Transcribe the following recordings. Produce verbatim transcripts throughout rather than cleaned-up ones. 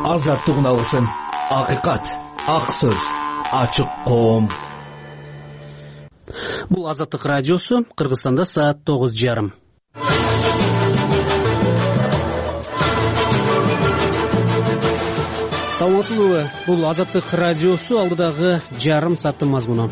азаттык алсын. Акыйкат, ак сөз, ачык коом. Бул Азаттык радиосу. Кыргызстанда саат тогуз жарым. Саламатсызбы? Бул Азаттык радиосу. Алдыдагы жарым сааттын мазмуну.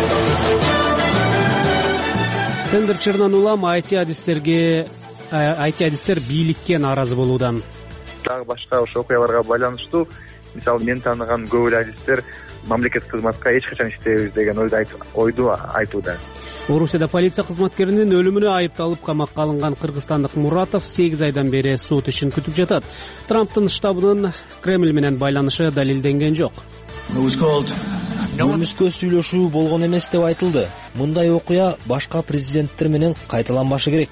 Тендер чырынан улам ай ти адистерге ай ти адистер бийликке нааразы болууда. Дагы башка ошо окуяларга байланыштуу, мисалы мен тааныган көп эле адистер мамлекеттик кызматка эч качан иштебейбиз деген ойду ойду айтууда. Орусияда полиция кызматкеринин өлүмүнө айыпталып камакка алынган кыргызстандык Муратов сегиз айдан бери сот ишин күтүп жатат. Трамптын штабынын Кремль менен байланышы далилденген жок. Мөмүскө сүйлөшүү болгон эмес деп айтылды. Мындай окуя башка президенттер менен кайталанбашы керек.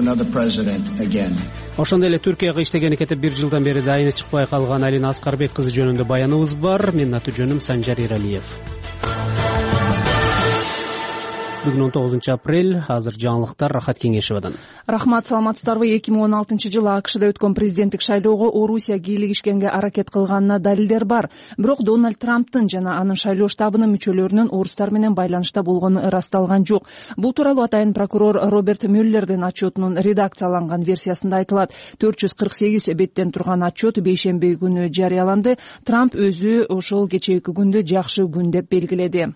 Ошондой эле Түркияга иштегени кетип бир жылдан бери дайыны чыкпай калган Алина Аскарбек кызы жөнүндө баяныбыз бар. Менин аты жөнүм Санжар Иралиев. Бүгүн он тогузунчу апрель. Азыр жаңылыктар Рахат Кеңешевадан. Рахмат, саламатсыздарбы? эки миң он алтынчы жылы АКШда өткөн президенттик шайлоого Орусия кийлигишкенге аракет кылганына далилдер бар. Бирок Дональд Трамптын жана анын шайлоо штабынын мүчөлөрүнүн орустар менен байланышта болгону ырасталган жок. Бул тууралуу атайын прокурор Роберт Мюллердин отчетунун редакцияланган версиясында айтылат. төрт жүз кырк сегиз беттен турган отчет бейшемби күнү жарыяланды. Трамп өзү ошол кечээки күндү жакшы күн деп белгиледи.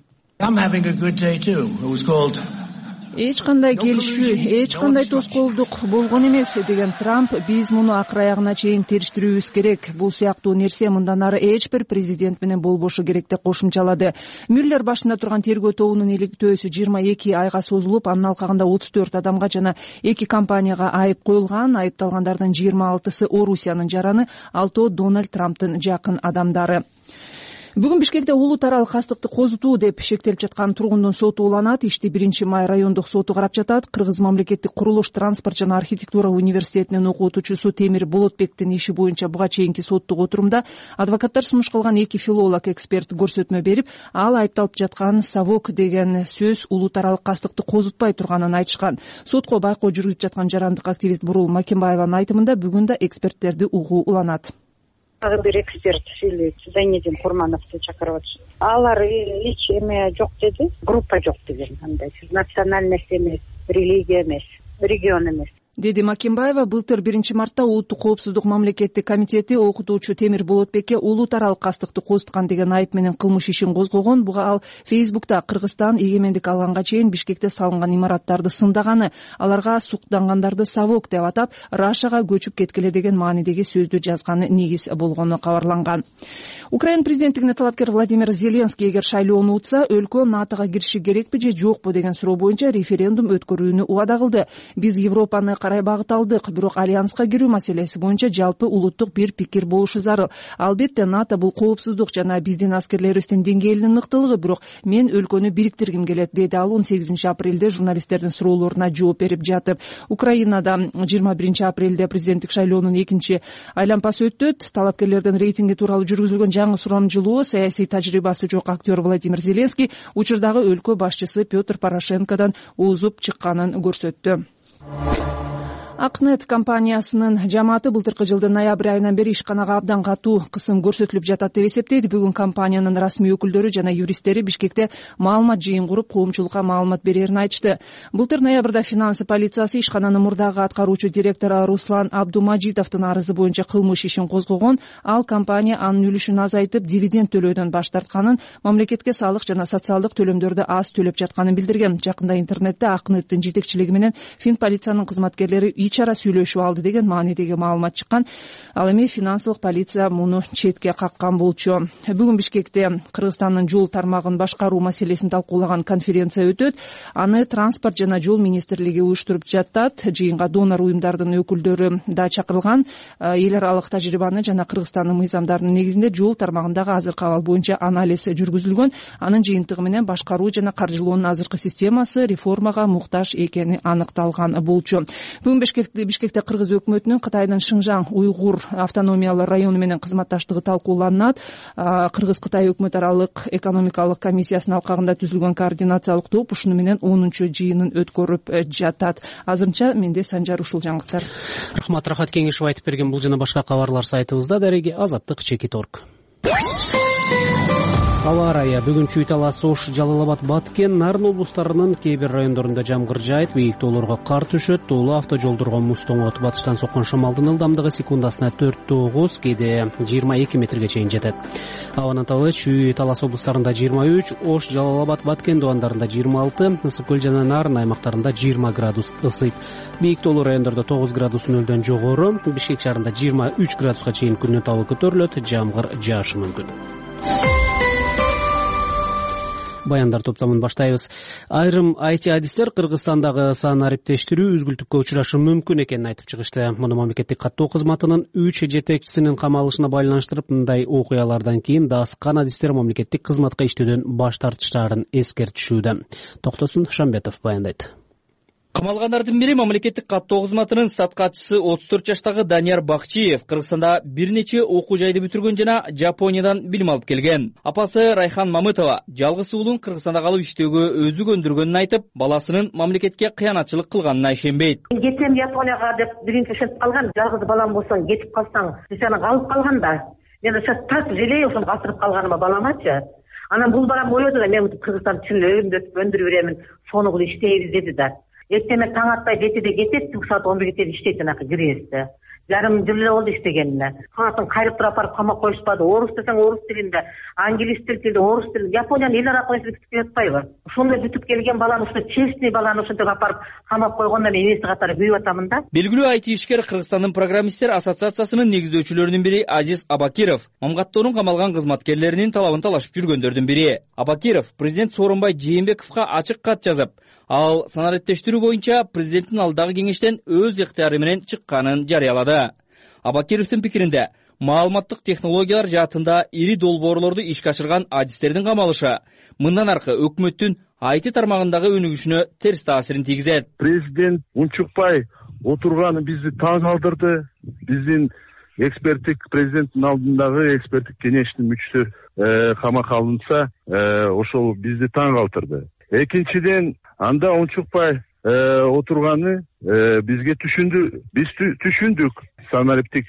Эч кандай келишүү, эч кандай тоскоолдук болгон эмес деген Трамп, биз муну акыр аягына чейин териштирүүбүз керек. Бул сыяктуу нерсе мындан ары эч бир президент менен болбошу керек деп кошумчалады. Мюллер башында турган тергөө тобунун иликтөөсү жыйырма эки айга созулуп, анын алкагында отуз төрт адамга жана эки компанияга айып коюлган. Айыпталгандардын жыйырма алтысы Орусиянын жараны, алтоо Дональд Трамптын жакын адамдары. Бүгүн Бишкекте улуу таралык кастыкты козутуу деп шектелип жаткан тургундун соту уланат. Ишти биринчи май райондук соту карап жатат. Кыргыз мамлекеттик курулуш, транспорт жана архитектура университетинин окутуучусу Темир Болотбектин иши боюнча буга чейинки соттук отурумда адвокаттар сунуш кылган эки филолог эксперт көрсөтмө берип, ал айыпталып жаткан совок деген сөз улуу таралык кастыкты козутпай турганын айтышкан. Сотко байкоо жүргүзүп жаткан жарандык активист Бурул Макимбаеванын айтымында бүгүн да эксперттерди угуу уланат. Ага бир эксперт сүйлөйт, Зайнедин Курмановду чакырып атышат. Алар эч эме жок деди, группа жок деген, андай национальность эмес, религия эмес, регион эмес. Деди Макимбаева. Былтыр биринчи мартта Улуттук коопсуздук мамлекеттик комитети окутуучу Темир Болотбекке улуу таралык кастыкты козуткан деген айып менен кылмыш ишин козгогон. Буга ал Фейсбукта Кыргызстан эгемендик алганга чейин Бишкекте салынган имараттарды сындаганы, аларга суктангандарды совок деп атап, Рашага көчүп кеткиле деген маанидеги сөздү жазганы негиз болгону кабарланган. Украина президенттигине талапкер Владимир Зеленский эгер шайлоону утса, өлкө НАТОга кириши керекпи же жокпу деген суроо боюнча референдум өткөрүүнү убада кылды. Биз Европаны карай багыт алдык, бирок альянска кирүү маселеси боюнча жалпы улуттук бир пикир болушу зарыл. Албетте НАТО бул коопсуздук жана биздин аскерлерибиздин деңгээлинин ыктылыгы, бирок мен өлкөнү бириктиргим келет, деди ал он сегизинчи апрелде журналисттердин суроолоруна жооп берип жатып. Украинада жыйырма биринчи апрелде президенттик шайлоонун экинчи айлампасы өтөт. Талапкерлердин рейтинги тууралуу жүргүзүлгөн жаңы сурамжылоо саясий тажрыйбасы жок актер Владимир Зеленский учурдагы өлкө башчысы Петр Порошенкодон узуп чыкканын көрсөттү. Акнет компаниясынын жамааты былтыркы жылдын ноябрь айынан бери ишканага абдан катуу кысым көрсөтүлүп жатат деп эсептейт. Бүгүн компаниянын расмий өкүлдөрү жана юристтери Бишкекте маалымат жыйын куруп, коомчулукка маалымат берерин айтышты. Былтыр ноябрда финансы полициясы ишкананын мурдагы аткаруучу директору Руслан Абдумажитовдун арызы боюнча кылмыш ишин козгогон. Ал компания анын үлүшүн азайтып, дивиденд төлөөдөн баш тартканын, мамлекетке салык жана социалдык төлөмдөрдү аз төлөп жатканын билдирген. Жакында интернетте Акнеттин жетекчилиги менен фин полициянын кызматкерлери чара сүйлөшүп алды деген маанидеги маалымат чыккан. Ал эми финансылык полиция муну четке каккан болчу. Бүгүн Бишкекте Кыргызстандын жол тармагын башкаруу маселесин талкуулаган конференция өтөт. Аны транспорт жана жол министрлиги уюштуруп жатат. Жыйынга донор уюмдардын өкүлдөрү да чакырылган. Эл аралык тажрыйбаны жана Кыргызстандын мыйзамдарынын негизинде жол тармагындагы азыркы абал боюнча анализ жүргүзүлгөн. Анын жыйынтыгы менен башкаруу жана каржылоонун азыркы системасы реформага муктаж экени аныкталган болчу. Бүгүн Бишкекте Кыргыз өкмөтүнүн Кытайдын Шыңжаң уйгур автономиялык району менен кызматташтыгы талкууланат. Кыргыз-Кытай өкмөт аралык экономикалык комиссиясынын алкагында түзүлгөн координациялык топ ушуну менен онунчу жыйынын өткөрүп жатат. Азырынча менде Санжар ушул жаңылыктар. Рахмат, Рахат Кеңешев айтып берген. Бул жана башка кабарлар сайтыбызда. Дареги Азаттык чекит точка орг. Аба ырайы бүгүн Чүй Талас, Ош, Жалал Абад, Баткен, Нарын облустарынын кээ бир райондорунда жамгыр жаайт, бийик тоолорго кар түшөт, тоолуу автожолдорго муз тоңот. Батыштан соккон шамалдын ылдамдыгы секундасына төрт тогуз, кээде жыйырма эки метрге чейин жетет. Абанын табы Чүй Талас облустарында жыйырма үч, Ош, Жалал Абад, Баткен дубандарында жыйырма алты, Ысык көл жана Нарын аймактарында жыйырма градус ысыйт. Бийик тоолуу райондордо тогуз градус нөлдөн жогору, Бишкек шаарында жыйырма үч градуска чейин күндүн табы көтөрүлөт, жамгыр жаашы мүмкүн. Баяндар топтомун баштайбыз. Айрым ай ти адистер Кыргызстандагы сан ариптештирүү үзгүлтүккө учурашы мүмкүн экенин айтып чыгышты. Муну мамлекеттик каттоо кызматынын үч жетекчисинин камалышына байланыштырып, мындай окуялардан кийин даасыккан адистер мамлекеттик кызматка иштөөдөн баш тартыштаарын эскертишүүдө. Токтосун Шамбетов баяндайт. Камалгандардын бири мамлекеттик каттоо кызматынын стат катчысы отуз төрт жаштагы Данияр Бакчиев Кыргызстанда бир нече окуу жайды бүтүргөн жана Жапониядан билим алып келген. Апасы Райхан Мамытова жалгыз уулун Кыргызстанда калып иштөөгө өзү көндүргөнүн айтып, баласынын мамлекетке кыянатчылык кылганына ишенбейт. Кетем Японияга деп биринчи ишенип калган, жалгыз балам болсоң кетип калсаң, сен калып калган да. Мен сейчас так жалею, ошону калтырып калганыма баламачы. Анан бул балам ойлоду да, мен Кыргызстан чын эле өндүрүп беремин, сону кылып иштейбиз деди да. Эртеме таң атпай жетиде кетет, түнкү саат он бирге чейин иштейт жанакы кирээсте. Жарым жыл эле болду иштегенине. Каатын кайрып туруп апарып камап коюшпады. Орус десең орус тилинде, англис тилинде, орус тилинде, Япониянын эл аракы бүтүп келип атпайбы? Ошондой бүтүп келген баланы, ушул честный баланы ушинтип апарып камап койгондо мен энеси катары күйүп атамын да. Белгилүү ай ти ишкер Кыргызстандын программисттер ассоциациясынын негиздөөчүлөрүнүн бири Азиз Абакиров Мамгаттоонун камалган кызматкерлеринин талабын талашып жүргөндөрдүн бири. Абакиров президент Сооронбай Жээнбековго ачык кат жазып, ал санариптештирүү боюнча президенттин алдагы кеңештен өз ыктыяры менен чыкканын жарыялады. Абакировдун пикиринде, маалыматтык технологиялар жаатында ири долбоорлорду ишке ашырган адистердин камалышы мындан аркы өкмөттүн ай ти тармагындагы өнүгүшүнө терс таасирин тийгизет. Президент унчукпай отурганы бизди таң калтырды. Биздин эксперттик президенттин алдындагы эксперттик кеңештин мүчөсү камакка алынса, ошол бизди таң калтырды. Экинчиден, анда унчукпай отурганы бизге түшүндү, биз түшүндүк санариптик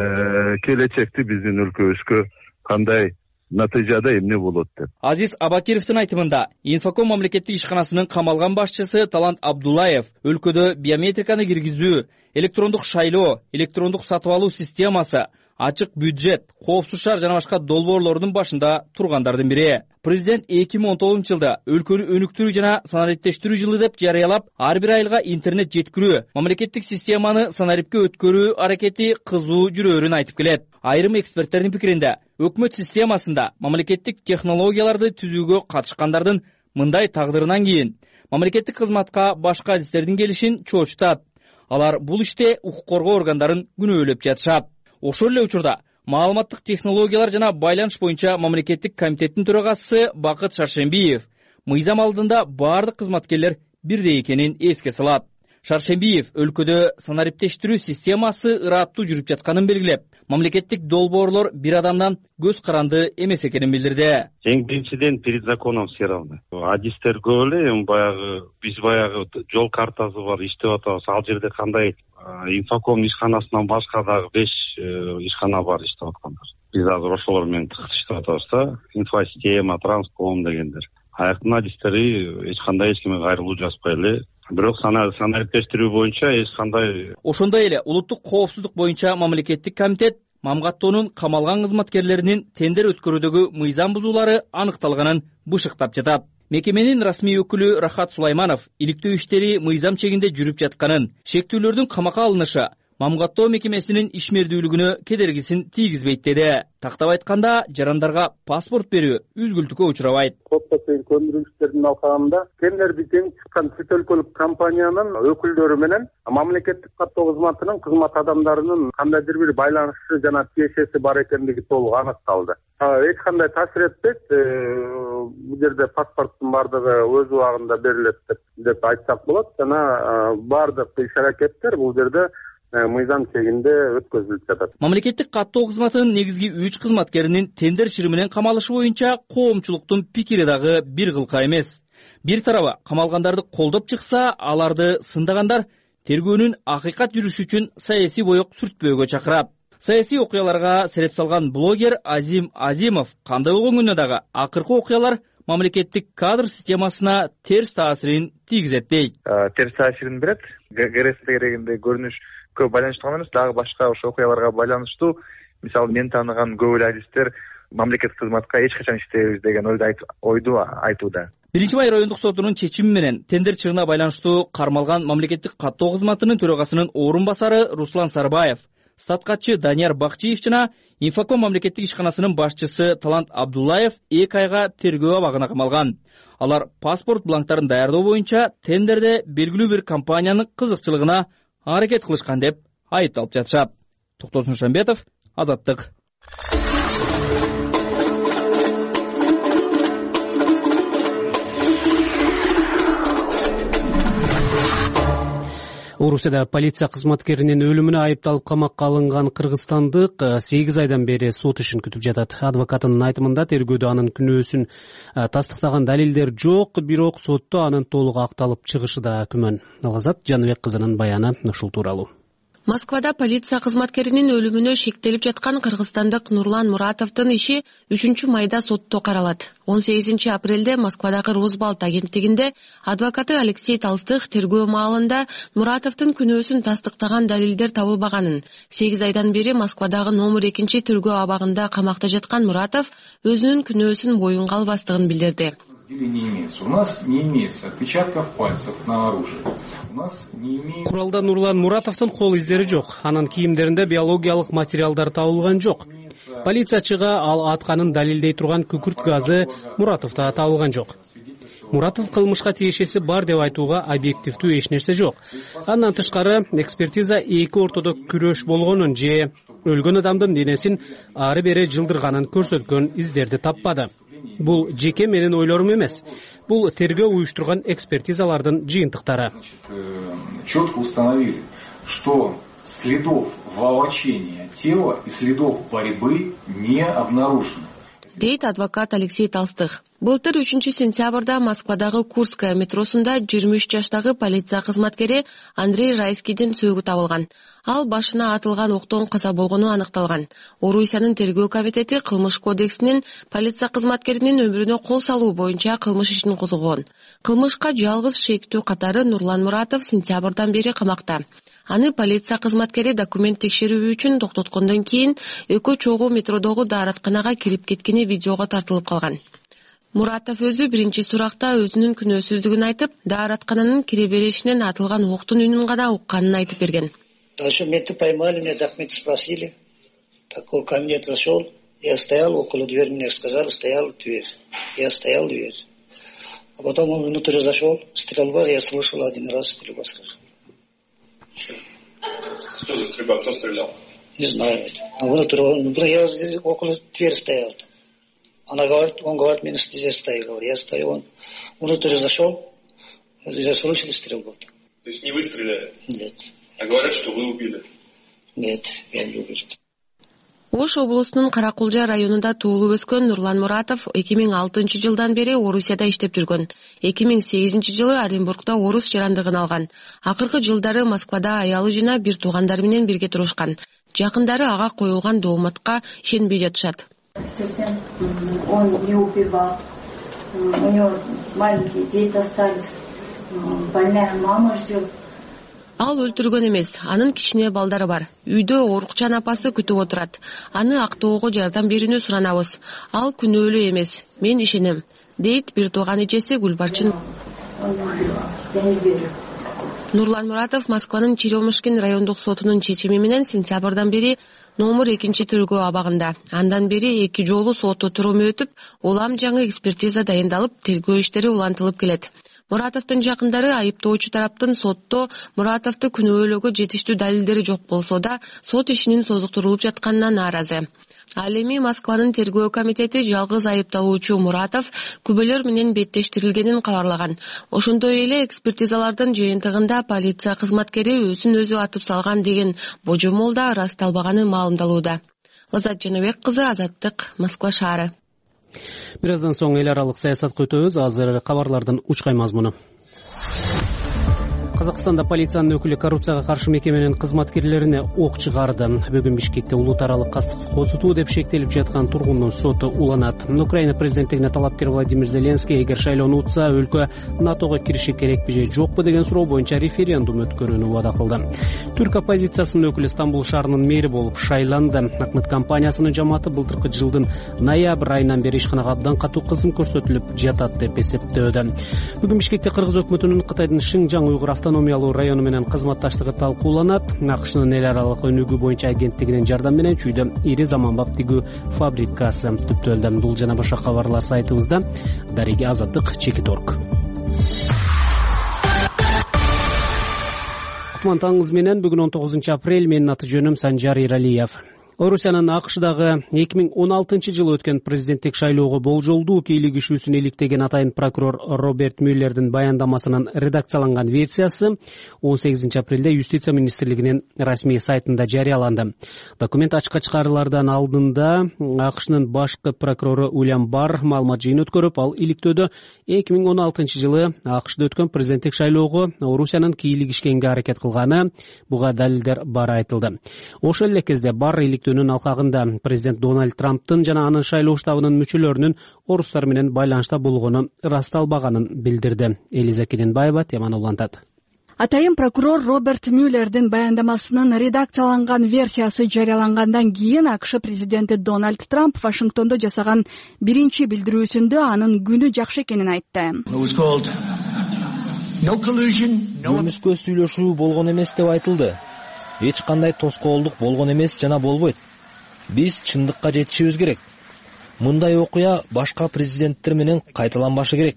келечекти биздин өлкөбүзгө кандай натыйжада эмне болот деп. Азиз Абакировдун айтымында, Инфоком мамлекеттик ишканасынын камалган башчысы Талант Абдулаев өлкөдө биометриканы киргизүү, электрондук шайлоо, электрондук сатып алуу системасы, ачык бюджет, коопсуз шаар жана башка долбоорлордун башында тургандардын бири. Президент эки миң он тогузунчу жылда өлкөнү өнүктүрүү жана санариптештирүү жылы деп жарыялап, ар бир айылга интернет жеткирүү, мамлекеттик системаны санарипке өткөрүү аракети кызуу жүрөөрүн айтып келет. Айрым эксперттердин пикиринде, өкмөт системасында мамлекеттик технологияларды түзүүгө катышкандардын мындай тагдырынан кийин мамлекеттик кызматка башка адистердин келишин чоочутат. Алар бул иште укук коргоо органдарын күнөөлөп жатышат. Ошол эле учурда маалыматтык технологиялар жана байланыш боюнча мамлекеттик комитеттин төрагасы Бакыт Шаршембиев мыйзам алдында бардык кызматкерлер бирдей экенин эске салат. Шаршембиев өлкөдө санариптештирүү системасы ыраттуу жүрүп жатканын белгилеп, мамлекеттик долбоорлор бир адамдан көз каранды эмес экенин билдирди. Эң биринчиден перед законом все равны. Адистер көп эле, баягы биз баягы жол картасы бар, иштеп атабыз. Ал жерде кандай Инфоком ишканасынан башка дагы беш ишкана бар иштеп аткандар. Биз азыр ошолор менен иштеп атабыз да. Инфосистема, Транском дегендер. Аяктын адистери эч кандай эч кимге кайрылуу жазбай эле. Бирок санариптештирүү боюнча эч кандай. Ошондой эле улуттук коопсуздук боюнча мамлекеттик комитет Мамгаттоонун камалган кызматкерлеринин тендер өткөрүүдөгү мыйзам бузуулары аныкталганын бышыктап жатат. Мекеменин расмий өкүлү Рахат Сулайманов иликтөө иштери мыйзам чегинде жүрүп жатканын, шектүүлөрдүн камакка алынышы мамгаттоо мекемесинин ишмердүүлүгүнө кедергисин тийгизбейт деди. Тактап айтканда, жарандарга паспорт берүү үзгүлтүккө учурабайт. Сотто көндүрүштөрдүн алкагында тендерди жеңип чыккан чет өлкөлүк компаниянын өкүлдөрү менен мамлекеттик каттоо кызматынын кызмат адамдарынын кандайдыр бир байланышы жана тиешеси бар экендиги толук аныкталды. Эч кандай таасир этпейт. Бул жерде паспорттун бардыгы өз убагында берилет деп деп айтсак болот жана бардык иш-аракеттер бул жерде мыйзам чегинде өткөзүлүп жатат. Мамлекеттик каттоо кызматынын негизги үч кызматкеринин тендер чыры менен камалышы боюнча коомчулуктун пикири дагы бир кылка эмес. Бир тарабы камалгандарды колдоп чыкса, аларды сындагандар тергөөнүн акыйкат жүрүшү үчүн саясий боек сүртпөөгө чакырат. Саясий окуяларга сереп салган блогер Азим Азимов кандай болгонгуна дагы акыркы окуялар мамлекеттик кадр системасына терс таасирин тийгизет дейт. Терс таасирин берет. ГРС керегинде көрүнүш көп байланыштуу эмес, дагы башка ошо окуяларга байланыштуу. Мисалы, мен тааныган көп журналисттер мамлекеттик кызматка эч качан иштейбиз деген ойду ойду айтууда. Биринчи Бай райондук сотунун чечими менен тендер чыгына байланыштуу кармалган мамлекеттик каттоо кызматынын төрагасынын орун басары Руслан Сарбаев, статкатчы Данияр Бакчиев жана Инфоком мамлекеттик ишканасынын башчысы Талант Абдуллаев эки айга тергөө абагына камалган. Алар паспорт бланктарын даярдоо боюнча тендерде белгилүү бир компаниянын кызыкчылыгына аракет кылышкан деп айыпталып жатышат. Токтосун Шамбетов, Азаттык. Орусияда полиция кызматкеринин өлүмүнө айыпталып камакка алынган кыргызстандык сегиз айдан бери сот ишин күтүп жатат. Адвокатынын айтымында тергөөдө анын күнөөсүн тастыктаган далилдер жок, бирок сотто анын толук акталып чыгышы да күмөн. Алазат Жаныбек кызынын баяны ушул тууралуу. Москвада полиция кызматкеринин өлүмүнө шектелип жаткан кыргызстандык Нурлан Муратовдун иши үчүнчү майда сотто каралат. он сегизинчи апрелде Москвадагы Росбалт агенттигинде адвокаты Алексей Толстых тергөө маалында Муратовдун күнөөсүн тастыктаган далилдер табылбаганын, сегиз айдан бери Москвадагы номер экинчи тергөө абагында камакта жаткан Муратов өзүнүн күнөөсүн боюнга албастыгын билдирди. Не имеется. У нас не имеется отпечатков пальцев на оружии. У нас не имеется... Куралда Нурлан Муратовдун кол издери жок. Анын кийимдеринде биологиялык материалдар табылган жок. Полициячыга ал атканын далилдей турган күкүрт газы Муратовдо табылган жок. Муратов кылмышка тиешеси бар деп айтууга объективдүү эч нерсе жок. Андан тышкары экспертиза эки ортодо күрөш болгонун же өлгөн адамдын денесин ары бери жылдырганын көрсөткөн издерди таппады. Бул жеке менин ойлорум эмес. Бул тергөө уюштурган экспертизалардын жыйынтыктары. Четко установили, что следов волочения тела и следов борьбы не обнаружено. Дейт адвокат Алексей Толстых. Былтыр үчүнчү сентябрда Москвадагы Курская метросунда жыйырма үч жаштагы полиция кызматкери Андрей Райскийдин сөөгү табылган. Ал башына атылган октон каза болгону аныкталган. Орусиянын тергөө комитети кылмыш кодексинин полиция кызматкеринин өмүрүнө кол салуу боюнча кылмыш ишин козгогон. Кылмышка жалгыз шектүү катары Нурлан Муратов сентябрдан бери камакта. Аны полиция кызматкери документ текшерүү үчүн токтоткондон кийин экөө чогуу метродогу дааратканага кирип кеткени видеого тартылып калган. Муратов өзү биринчи суракта өзүнүн күнөөсүздүгүн айтып, даараткананын кире беришинен атылган октун үнүн гана укканын айтып берген. Дальше меня поймали, меня документы спросили. Так он ко мне зашел, я стоял около двери, мне сказали, стоял дверь. Я стоял дверь. А потом он внутрь зашел, стрельба, я слышал один раз стрельба слышал. Что за стрельба? Кто стрелял? Не знаю. А внутрь, внутрь я около двери стоял. Она говорит, он говорит, меня здесь стоит. Я стою, он внутрь зашел, я слышал стрельбу. То есть не вы стреляли? Нет. А говорят, что вы убили? Нет, я не убил. Ош облусунун Каракулжа районунда туулуп өскөн Нурлан Муратов эки миң алтынчы жылдан бери Орусияда иштеп жүргөн. эки миң сегизинчи жылы Оренбургда орус жарандыгын алган. Акыркы жылдары Москвада аялы жана бир туугандар менен бирге турушкан. Жакындары ага коюлган дооматка ишенбей жатышат. Он не убивал. У него маленькие дети остались. Больная мама ждет. Ал өлтүргөн эмес, анын кичине балдары бар. Үйдө оорукчан апасы күтүп отурат. Аны актоого жардам берүүнү суранабыз. Ал күнөөлүү эмес, мен ишенем, дейт бир тууган эжеси Гүлбарчын. Нурлан Муратов Москванын Черемушкин райондук сотунун чечими менен сентябрдан бери номер экинчи тергөө абагында. Андан бери эки жолу сот отуруму өтүп, улам жаңы экспертиза дайындалып, тергөө иштери улантылып келет. Муратовдун жакындары айыптоочу тараптын сотто Муратовду күнөөлөөгө жетиштүү далилдери жок болсо да, сот ишинин созуктурулуп жатканына нааразы. Ал эми Москванын тергөө комитети жалгыз айыпталуучу Муратов күбөлөр менен беттештирилгенин кабарлаган. Ошондой эле экспертизалардын жыйынтыгында полиция кызматкери өзүн өзү атып салган деген божомол да ырасталбаганы маалымдалууда. Лазат Жаныбек кызы, Азаттык, Москва шаары. Бир аздан соң эл аралык саясатка өтөбүз. Азыр кабарлардын учкай мазмуну. Казакстанда полициянын өкүлү коррупцияга каршы мекеменин кызматкерлерине ок чыгарды. Бүгүн Бишкекте улут аралык кастык козутуу деп шектелип жаткан тургундун соту уланат. Украина президенттигине талапкер Владимир Зеленский эгер шайлоону утса, өлкө НАТОго кириши керекпи же жокпу деген суроо боюнча референдум өткөрүүнү убада кылды. Түрк оппозициясынын өкүлү Стамбул шаарынын мэри болуп шайланды. Акмыт компаниясынын жамааты былтыркы жылдын ноябрь айынан бери ишканага абдан катуу кысым көрсөтүлүп жатат деп эсептөөдө. Бүгүн Бишкекте Кыргыз өкмөтүнүн Кытайдын Шинжаң уйгур автономиялуу району менен кызматташтыгы талкууланат. АКШнын эл аралык өнүгүү боюнча агенттигинин жардамы менен чүйдө ири заманбап тигүү фабрикасы түптөлдү. Бул жана башка кабарлар сайтыбызда. Дареги Азаттык, Чекит орг. Кутман таңыңыз менен. Бүгүн он тогузунчу апрель. Менин аты жөнүм Санжар Иралиев. Орусиянын АКШдагы эки миң он алтынчы жылы өткөн президенттик шайлоого болжолдуу кийлигишүүсүн иликтеген атайын прокурор Роберт Мюллердин баяндамасынын редакцияланган версиясы он сегизинчи апрелде Юстиция министрлигинин расмий сайтында жарыяланды. Документ ачыкка чыгарылардан алдында АКШнын башкы прокурору Уильям Барр маалымат жыйын өткөрүп, ал иликтөөдө эки миң он алтынчы жылы АКШда өткөн президенттик шайлоого Орусиянын кийлигишкенге аракет кылганы, буга далилдер бары айтылды. Ошол эле кезде Барр өнүн алкагында президент Дональд Трамптын жана анын шайлоо штабынын мүчөлөрүнүн орустар менен байланышта болгону ырасталбаганын билдирди. Элиза Кененбаева теманы улантат. Атайын прокурор Роберт Мюллердин баяндамасынын редакцияланган версиясы жарыялангандан кийин АКШ президенти Дональд Трамп Вашингтондо жасаган биринчи билдирүүсүндө анын күнү жакшы экенин айтты. Көрүнүскө сүйлөшүү болгон эмес деп айтылды. Эч кандай тоскоолдук болгон эмес жана болбойт. Биз чындыкка жетишибиз керек. Мындай окуя башка президенттер менен кайталанбашы керек.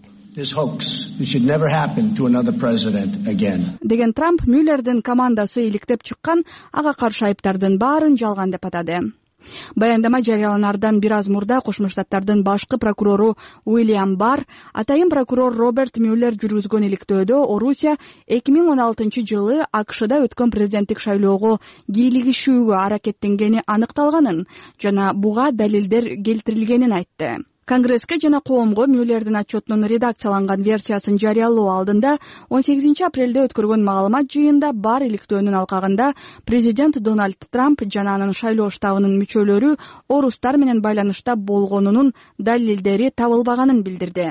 Деген Трамп Мюллердин командасы иликтеп чыккан ага каршы айыптардын баарын жалган деп атады. Баяндама жарыяланардан бир аз мурда Кошмо Штаттардын башкы прокурору Уильям Барр атайын прокурор Роберт Мюллер жүргүзгөн иликтөөдө Орусия эки миң он алтынчы жылы АКШда өткөн президенттик шайлоого кийлигишүүгө аракеттенгени аныкталганын жана буга далилдер келтирилгенин айтты. Конгресске жана коомго Мюллердин отчетунун редакцияланган версиясын жарыялоо алдында он сегизинчи апрелде өткөргөн маалымат жыйында Бар иликтөөнүн алкагында президент Дональд Трамп жана анын шайлоо штабынын мүчөлөрү орустар менен байланышта болгонунун далилдери табылбаганын билдирди.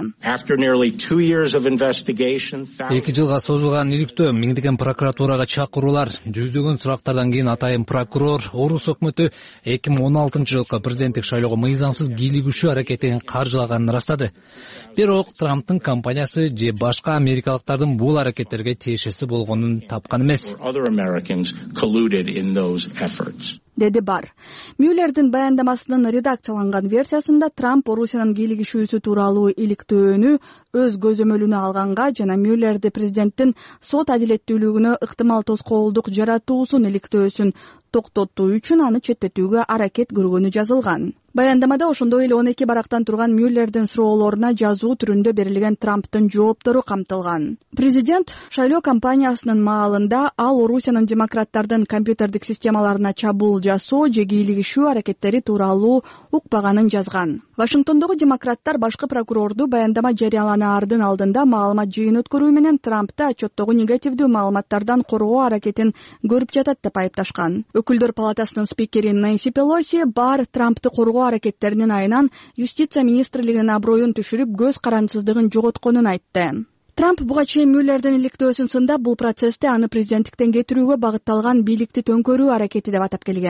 эки жылга созулган иликтөө, миңдеген прокуратурага чакыруулар, жүздөгөн сурактардан кийин атайын прокурор орус өкмөтү эки миң он алтынчы жылкы президенттик шайлоого мыйзамсыз кийлигишүү аракетин каржылаганын ырастады. Бирок Трамптын компаниясы же башка америкалыктардын бул аракеттерге тиешеси болгонун тапкан эмес. Деди Бар. Мюллердин баяндамасынын редакцияланган версиясында Трамп Орусиянын кийлигишүүсү тууралуу иликтөөнү өз көзөмөлүнө алганга жана Мюллерди президенттин сот адилеттүүлүгүнө ыктымал тоскоолдук жаратуусун иликтөөсүн токтотуу үчүн аны четтетүүгө аракет көргөнү жазылган. Баяндамада ошондой эле он эки барактан турган Мюллердин суроолоруна жазуу түрүндө берилген Трамптын жооптору камтылган. Президент шайлоо кампаниясынын маалында ал Орусиянын демократтардын компьютердик системаларына чабуул жасоо же кийлигишүү аракеттери тууралуу укпаганын жазган. Вашингтондогу демократтар башкы прокурорду баяндама жарыяланаардын алдында маалымат жыйын өткөрүү менен Трампты отчеттогу негативдүү маалыматтардан коргоо аракетин көрүп жатат деп айыпташкан. Өкүлдөр палатасынын спикери Нэнси Пелоси Бар Трампты коргоо аракеттеринин айынан Юстиция министрлигинин аброюн түшүрүп, көз карансыздыгын жоготконун айтты. Трамп буга чейин Мюллердин иликтөөсүн сындап, бул процессте аны президенттиктен кетирүүгө багытталган бийликти төңкөрүү аракети деп атап келген.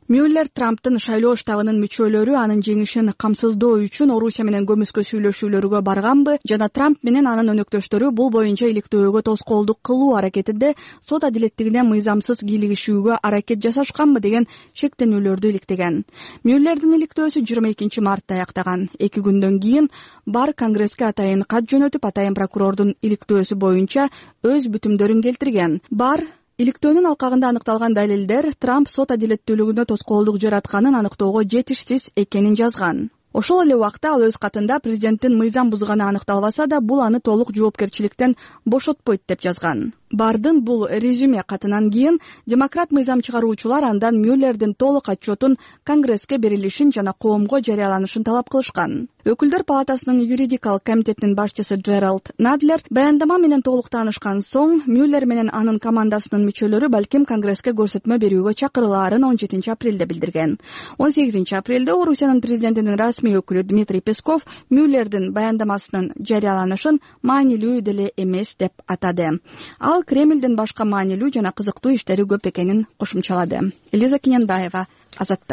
Мюллер Трамптын шайлоо штабынын мүчөлөрү анын жеңишин камсыздоо үчүн Орусия менен көмүскө сүйлөшүүлөргө барганбы жана Трамп менен анын өнөктөштөрү бул боюнча иликтөөгө тоскоолдук кылуу аракетинде сот адилеттигине мыйзамсыз кийлигишүүгө аракет жасашканбы деген шектенүүлөрдү иликтеген. Мюллердин иликтөөсү жыйырма экинчи мартта аяктаган. Эки күндөн кийин бар Конгресске атайын кат жөнөтүп, атайын прокурордун иликтөөсү боюнча өз бүтүмдөрүн келтирген. Бар иликтөөнүн алкагында аныкталган далилдер Трамп сот адилеттүүлүгүнө тоскоолдук жаратканын аныктоого жетишсиз экенин жазган. Ошол эле убакта ал өз катында президенттин мыйзам бузганы аныкталбаса да, бул аны толук жоопкерчиликтен бошотпойт деп жазган. Бардын бул резюме катынан кийин демократ мыйзам чыгаруучулар андан Мюллердин толук отчетун Конгресске берилишин жана коомго жарыяланышын талап кылышкан. Өкүлдөр палатасынын юридикалык комитетинин башчысы Джеральд Надлер баяндама менен толук таанышкан соң Мюллер менен анын командасынын мүчөлөрү балким Конгресске көрсөтмө берүүгө чакырылаарын он жетинчи апрелде билдирген. он сегизинчи апрелде Орусиянын президентинин расмий өкүлү Дмитрий Песков Мюллердин баяндамасынын жарыяланышын маанилүү деле эмес деп атады. Ал Кремлдин башка маанилүү жана кызыктуу иштери көп экенин кошумчалады. Элиза Киненбаева, Азаттык.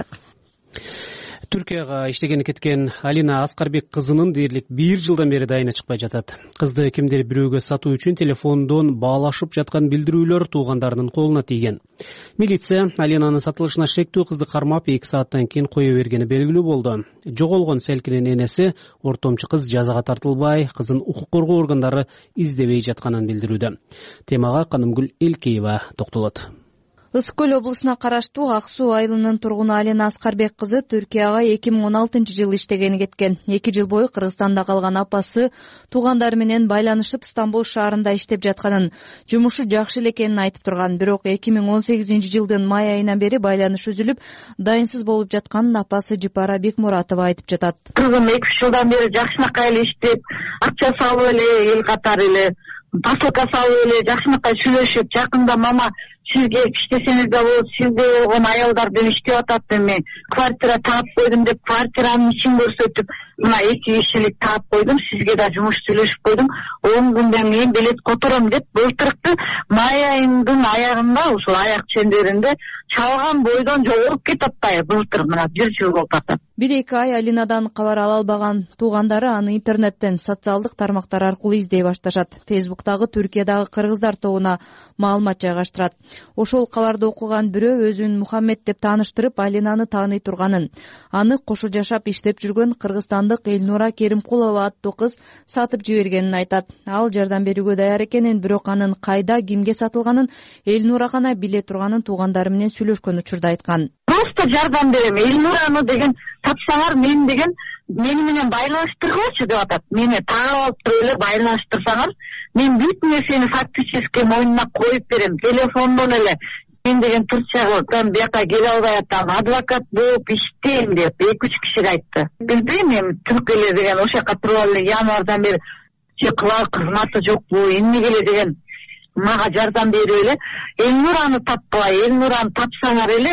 Түркияга иштегени кеткен Алина Аскарбек кызынын дээрлик бир жылдан бери дайыны чыкпай жатат. Кызды кимдир бирөөгө сатуу үчүн телефондон баалашып жаткан билдирүүлөр туугандарынын колуна тийген. Милиция Алинанын сатылышына шектүү кызды кармап эки сааттан кийин кое бергени белгилүү болду. Жоголгон Селкинин энеси ортомчу кыз жазага тартылбай, кызын укук коргоо органдары издебей жатканын билдирүүдө. Темага Канымгүл Элкеева токтолот. Ысык көл облусуна караштуу Ак Суу айылынын тургуну Алина Аскарбек кызы Түркияга эки миң он алтынчы жылы иштегени кеткен. эки жыл бою Кыргызстанда калган апасы туугандары менен байланышып Стамбул шаарында иштеп жатканын, жумушу жакшы эле экенин айтып турган. Бирок эки миң он сегизинчи жылдын май айынан бери байланыш үзүлүп, дайынсыз болуп жатканын апасы Жипара Бекмуратова айтып жатат. Кызым эки үч жылдан бери жакшынакай эле иштеп, акча салып эле, эл катары эле посылка салып эле жакшынакай сүйлөшүп, жакында мама сизге иштесеңиз да болот, сизде болгон аялдардан иштеп атат эми, квартира таап койдум деп квартиранын ичин көрсөтүп, мына эки кишилик таап койдум, сизге да жумуш сүйлөшүп койдум, он күндөн кийин билет котором деп былтыркы май айынын аягында, ушул аяк чендеринде чалган бойдон жогоруп кетип атпайбы, былтыр мына бир жыл болуп атат. Бир эки ай Алинадан кабар ала албаган туугандары аны интернеттен, социалдык тармактар аркылуу издей башташат. Фейсбуктагы Түркиядагы кыргыздар тобуна маалымат жайгаштырат. Ошол кабарды окуган бирөө өзүн Мухаммед деп тааныштырып, Алинаны тааный турганын, аны кошо жашап иштеп жүргөн кыргызстандык Элнура Керимкулова аттуу кыз сатып жибергенин айтат. Ал жардам берүүгө даяр экенин, бирок анын кайда, кимге сатылганын Элнура гана биле турганын туугандары менен сүйлөшкөн учурда айткан. Просто жардам берем. Элнураны деген тапсаңар, мен деген мени менен байланыштыргылачы деп атат. Мени таап алып туруп эле байланыштырсаңар, мен бүт нерсени фактически мойнуна коюп берем. Телефондон эле мен деген Турциядан бияка келе албай атам, адвокат болуп иштейм деп эки үч кишиге айтты. Билбейм эми түрк эле деген ошол жака туруп эле январдан бери же кылар кызматы жокпу, эмнеге эле деген мага жардам берип эле Элнураны тапкылай, Элнураны тапсаңар эле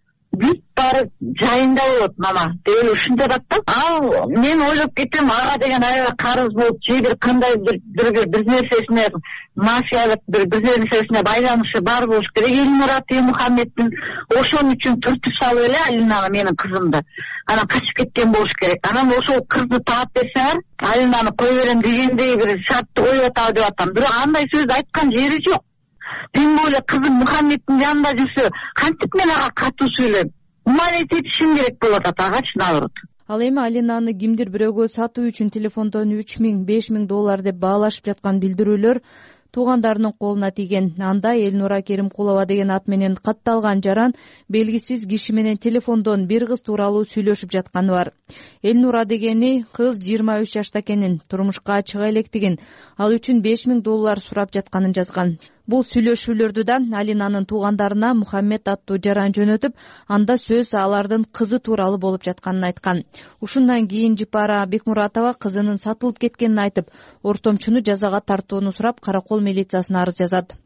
бүт баары жайында болот мама деп эле ушинтип атат да. Ал мен ойлоп кетем, ага деген аябай карыз болуп, же бир кандайдыр бир бир нерсесине мафиялык бир бир нерсесине байланышы бар болуш керек. Элнура Мухаммеддин ошон үчүн түртүп салып эле Алинаны, менин кызымды, анан качып кеткен болуш керек. Анан ошол кызды таап берсеңер, Алинаны кое берем дегендей бир шартты коюп атабы деп атам. Бирок андай сөздү айткан жери жок. Тем более кызым Мухаммеддин жанында жүрсө, кантип мен ага катуу сүйлөйм? Умалет этишим керек болуп атат агачы, наоборот. Ал эми Алинаны кимдир бирөөгө сатуу үчүн телефондон үч миң беш миң доллар деп баалашып жаткан билдирүүлөр туугандарынын колуна тийген. Анда Элнура Керимкулова деген ат менен катталган жаран белгисиз киши менен телефондон бир кыз тууралуу сүйлөшүп жатканы бар. Элнура дегени кыз жыйырма үч жашта экенин, турмушка чыга электигин, ал үчүн беш миң доллар сурап жатканын жазган. Бул сүйлөшүүлөрдү да Алинанын туугандарына Мухаммед аттуу жаран жөнөтүп, анда сөз алардын кызы тууралуу болуп жатканын айткан. Ушундан кийин Жипара Бекмуратова кызынын сатылып кеткенин айтып, ортомчуну жазага тартууну сурап, Каракол милициясына арыз жазат.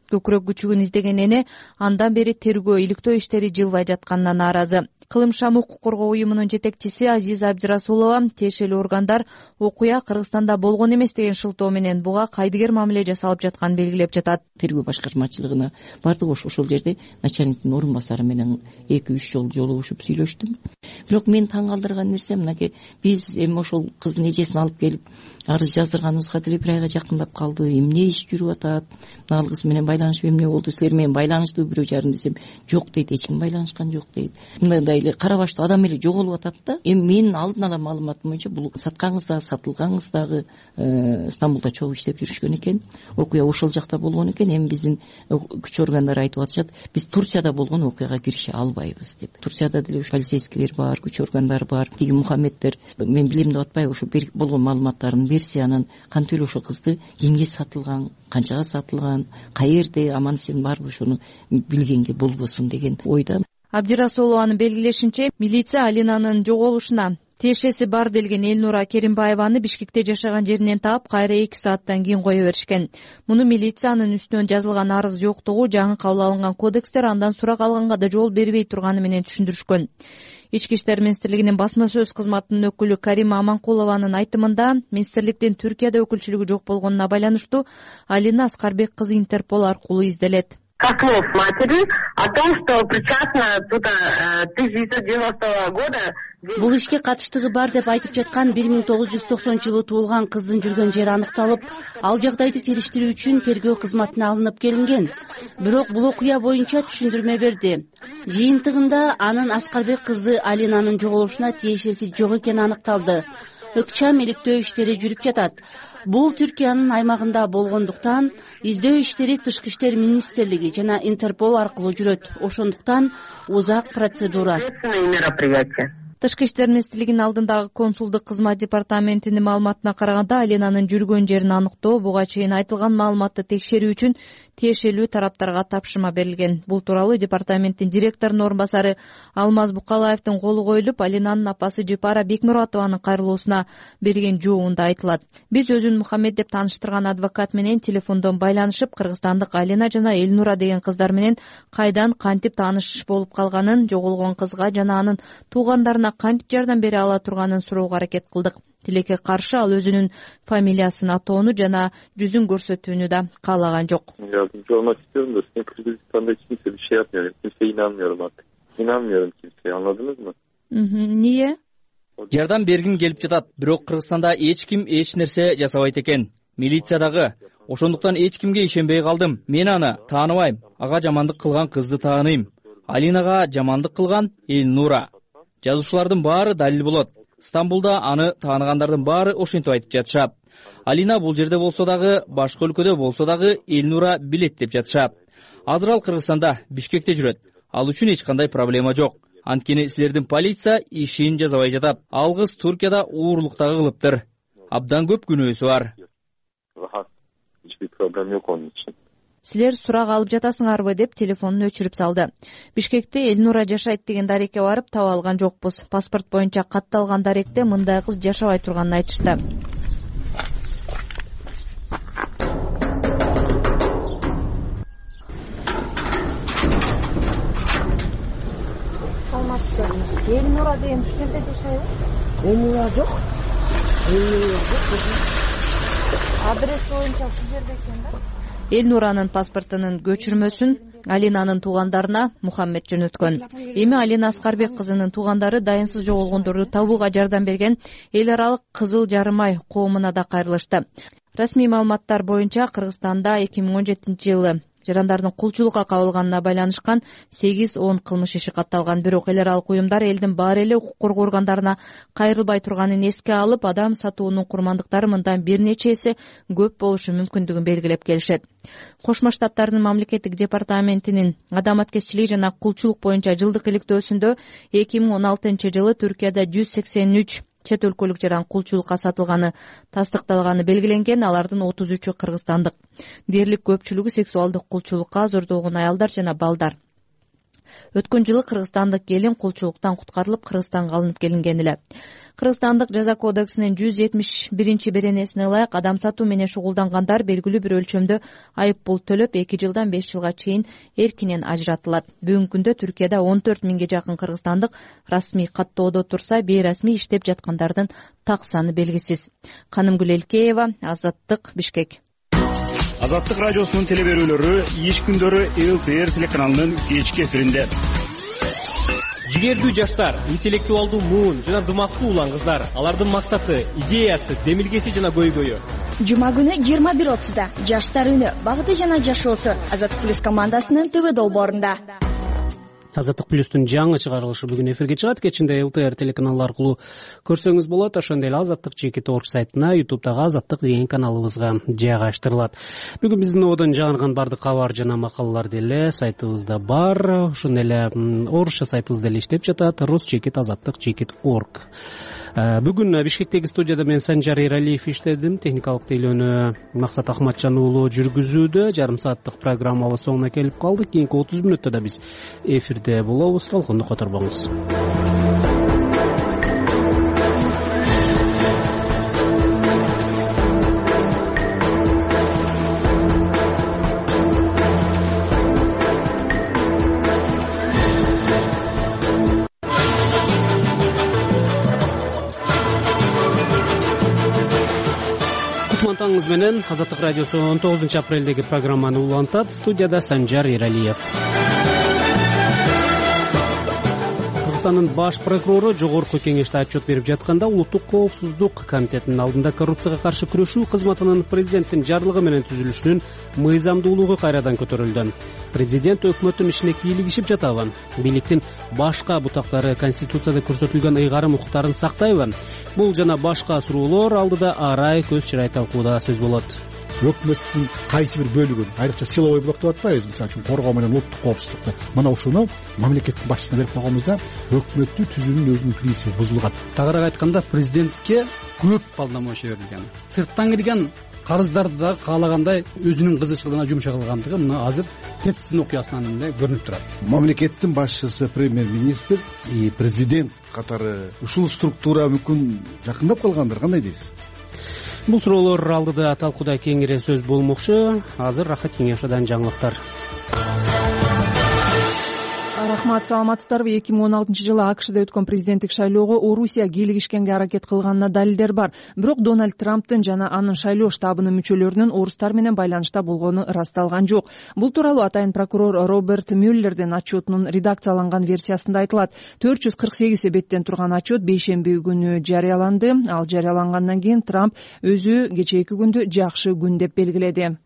көкүрөк күчүгүн издеген эне андан бери тергөө иликтөө иштери жылбай жатканына нааразы. Кылым шам укук коргоо уюмунун жетекчиси Азиза Абдирасулова тиешелүү органдар окуя Кыргызстанда болгон эмес деген шылтоо менен буга кайдыгер мамиле жасалып жатканын белгилеп жатат. Тергөө башкармачылыгына бардык, ошол жерде начальниктин орун басары менен эки үч жолу жолугушуп сүйлөштүм. Бирок мени таң калтырган нерсе мынакей, биз эми ошол кыздын эжесин алып келип арыз жаздырганыбызга деле бир айга жакындап калды. Эмне иш жүрүп атат? Ал кыз менен байланышып эмне болду? Силер менен байланыштуу бирөө жарым десем, жок дейт, эч ким байланышкан жок дейт. Мындай эле карабаштуу адам эле жоголуп атат да. Эми менин алдын ала маалыматым боюнча бул саткан кыз дагы, сатылган кыз дагы Стамбулда чогуу иштеп жүрүшкөн экен. Окуя ошол жакта болгон экен. Эми биздин күч органдары айтып атышат, биз Турцияда болгон окуяга кирише албайбыз деп. Турцияда деле полицейскийлер бар, күч органдары бар. Тиги Мухаммедтер, мен билем деп атпайбы, ошо болгон маалыматтарын берсе, анан кантип эле ошо кызды кимге сатылган, канчага сатылган, каерде, аман эсен барбы, ошону билгенге болбосун деген ойда. Абдирасулованын белгилешинче, милиция Алинанын жоголушуна тиешеси бар делген Элнура Керимбаеваны Бишкекте жашаган жеринен таап, кайра эки сааттан кийин кое беришкен. Муну милициянын үстүнөн жазылган арыз жоктугу, жаңы кабыл алынган кодекстер андан сурак алганга да жол бербей турганы менен түшүндүрүшкөн. Ички иштер министрлигинин басма сөз кызматынын өкүлү Карима Аманкулованын айтымында, министрликтин Түркияда өкүлчүлүгү жок болгонуна байланыштуу Алина Аскарбек кызы Интерпол аркылуу изделет. Как слов матери о том, что причастна тысяча девятьсот девяностого года. Бул ишке катыштыгы бар деп айтып жаткан бир миң тогуз жүз токсонунчу жылы туулган кыздын жүргөн жери аныкталып, ал жагдайды териштирүү үчүн тергөө кызматына алынып келинген. Бирок бул окуя боюнча түшүндүрмө берди. Жыйынтыгында анын Аскарбек кызы Алинанын жоголушуна тиешеси жок экени аныкталды. Ыкчам иликтөө иштери жүрүп жатат. Бул Түркиянын аймагында болгондуктан издөө иштери Тышкы иштер министрлиги жана Интерпол аркылуу жүрөт. Ошондуктан узак процедура. Тышкы иштер министрлигинин алдындагы консулдук кызмат департаментинин маалыматына караганда, Алинанын жүргөн жерин аныктоо, буга чейин айтылган маалыматты текшерүү үчүн тиешелүү тараптарга тапшырма берилген. Бул тууралуу департаменттин директорунун орун басары Алмаз Букалаевдин колу коюлуп, Алинанын апасы Жипара Бекмуратованын кайрылуусуна берген жообунда айтылат. Биз өзүн Мухаммед деп тааныштырган адвокат менен телефондон байланышып, кыргызстандык Алина жана Элнура деген кыздар менен кайдан кантип тааныш болуп калганын, жоголгон кызга жана анын туугандарына кантип жардам бере ала турганын суроого аракет кылдык. Тилекке каршы ал өзүнүн фамилиясын атоону жана жүзүн көрсөтүүнү да каалаган жок. Yardımcı olmak istiyorum da sizin Kırgızistan'da hiç kimse bir şey yapmıyor. Kimseye inanmıyorum artık. İnanmıyorum kimseye, anladınız mı? Niye? Жардам бергим келип жатат, бирок Кыргызстанда эч ким эч нерсе жасабайт экен. Милициядагы. Ошондуктан эч кимге ишенбей калдым. Мен аны тааныбайм. Ага жамандык кылган кызды тааныйм. Алинага жамандык кылган Элнура. Жазуучулардын баары далил болот. Стамбулда аны тааныгандардын баары ошентип айтып жатышат. Алина бул жерде болсо дагы, башка өлкөдө болсо дагы Элнура билет деп жатышат. Азыр ал Кыргызстанда, Бишкекте жүрөт. Ал үчүн эч кандай проблема жок. Анткени силердин полиция ишин жазабай жатат. Ал кыз Туркияда уурлуктагы кылыптыр. Абдан көп күнөөсү бар. Hiçbir problem yok onun için. Силер сурак алып жатасыңарбы деп телефонун өчүрүп салды. Бишкекте Элнура жашайт деген дарекке барып таба алган жокпуз. Паспорт боюнча катталган даректе мындай кыз жашабай турганын айтышты. Элнура деген ушул жерде жашайбы? Элнура жок. Элнура жок. Адрес боюнча ушул жерде экен да. Элнуранын паспортунун көчүрмөсүн Алинанын туугандарына Мухаммед жөнөткөн. Эми Алина Аскарбек кызынын туугандары дайынсыз жоголгондорду табууга жардам берген эл аралык Кызыл Жарым ай коомуна да кайрылышты. Расмий маалыматтар боюнча Кыргызстанда эки миң он жетинчи жылы жарандардын кулчулукка кабылганына байланышкан сегиз он кылмыш иши катталган. Бирок эл аралык уюмдар элдин баары эле укук коргоо органдарына кайрылбай турганын эске алып, адам сатуунун курмандыктары мындан бир нече эсе көп болушу мүмкүндүгүн белгилеп келишет. Кошмо Штаттардын мамлекеттик департаментинин адам аткезчилик жана кулчулук боюнча жылдык иликтөөсүндө эки миң он алтынчы жылы Түркияда жүз сексен үч чет өлкөлүк жаран кулчулукка сатылганы тастыкталганы белгиленген. Алардын отуз үчү кыргызстандык. Дээрлик көпчүлүгү сексуалдык кулчулукка зордолгон аялдар жана балдар. Өткөн жылы кыргызстандык келин кулчулуктан куткарылып Кыргызстанга алынып келинген эле. Кыргызстандык жаза кодексинин жүз жетимиш биринчи беренесине ылайык адам сатуу менен шугулдангандар белгилүү бир өлчөмдө айып пул төлөп эки жылдан беш жылга чейин эркинен ажыратылат. Бүгүнкү күндө Түркияда он төрт миңге жакын кыргызстандык расмий каттоодо турса, бейрасмий иштеп жаткандардын так саны белгисиз. Канымгүл Элкеева, Азаттык, Бишкек. Азаттык радиосунун теле берүүлөрү иш күндөрү эл тэ эр телеканалынын кечки эфиринде. Жигердүү жаштар, интеллектуалдуу муун жана дымактуу улан кыздар. Алардын максаты, идеясы, демилгеси жана көйгөйү. Жума күнү жыйырма бир отузда Жаштар үнү, багыты жана жашоосу Азаттык плюс командасынын ТВ долбоорунда. Азаттык плюстун жаңы чыгарылышы бүгүн эфирге чыгат. Кечинде эл тэ эр телеканалы аркылуу көрсөңүз болот. Ошондой эле Азаттык чекит орг сайтына, ютубтагы Азаттык деген каналыбызга жайгаштырылат. Бүгүн биздин одон жаңырган бардык кабар жана макалалар деле сайтыбызда бар. Ошондой эле орусча сайтыбызда эле иштеп жатат. рус чекит азаттык чекит орг. Бүгүн Бишкектеги студияда мен Санжар Эралиев иштедим. Техникалык тейлөөнү Максат Ахматжан уулу жүргүзүүдө. Жарым сааттык программабыз соңуна келип калдык. Кийинки отуз мүнөттө да биз эфирде болобуз. Толкунду которбоңуз. Таңыңыз менен Азаттык радиосу он тогузунчу апрелдеги программаны улантат. Студияда Санжар Эралиев. Кыргызстандын баш прокурору жогорку кеңеште отчет берип жатканда Улуттук коопсуздук комитетинин алдында коррупцияга каршы күрөшүү кызматынын президенттин жарлыгы менен түзүлүшүнүн мыйзамдуулугу кайрадан көтөрүлдү. Президент өкмөттүн ишине кийлигишип жатабы? Бийликтин башка бутактары Конституцияда көрсөтүлгөн ыйгарым укуктарын сактайбы? Бул жана башка суроолор алдыда арай көз чырай талкууда сөз болот. Өкмөттүн кайсы бир бөлүгүн, айрыкча силовой блок деп атпайбызбы, мисалы үчүн коргоо менен улуттук коопсуздукту. Мына ушуну мамлекеттин башчысына берип койгонбузда өкмөттү түзүүнүн өзүнүн принципи бузулган. Тагыраак айтканда, президентке көп полномочия берилген. Сырттан кирген карыздарды да каалагандай өзүнүн кызычылыгына жумшак кылгандыгы мына азыр Тетстин окуясынан эле көрүнүп турат. Мамлекеттин башчысы, премьер-министр и президент катары ушул структура мүмкүн жакындап калгандыр, кандай дейсиз? Бул суроолор алдыда талкууда кеңири сөз болмокчу. Азыр Рахат Кеңешовдон жаңылыктар. Рахмат, саламатсыздарбы? эки миң он алтынчы жылы АКШда өткөн президенттик шайлоого Орусия кийлигишкенге аракет кылганына далилдер бар. Бирок Дональд Трамптын жана анын шайлоо штабынын мүчөлөрүнүн орустар менен байланышта болгону ырасталган жок. Бул тууралуу атайын прокурор Роберт Мюллердин отчетунун редакцияланган версиясында айтылат. төрт жүз кырк сегиз беттен турган отчет бейшемби күнү жарыяланды. Ал жарыялангандан кийин Трамп өзү кечээки күндү жакшы күн деп белгиледи.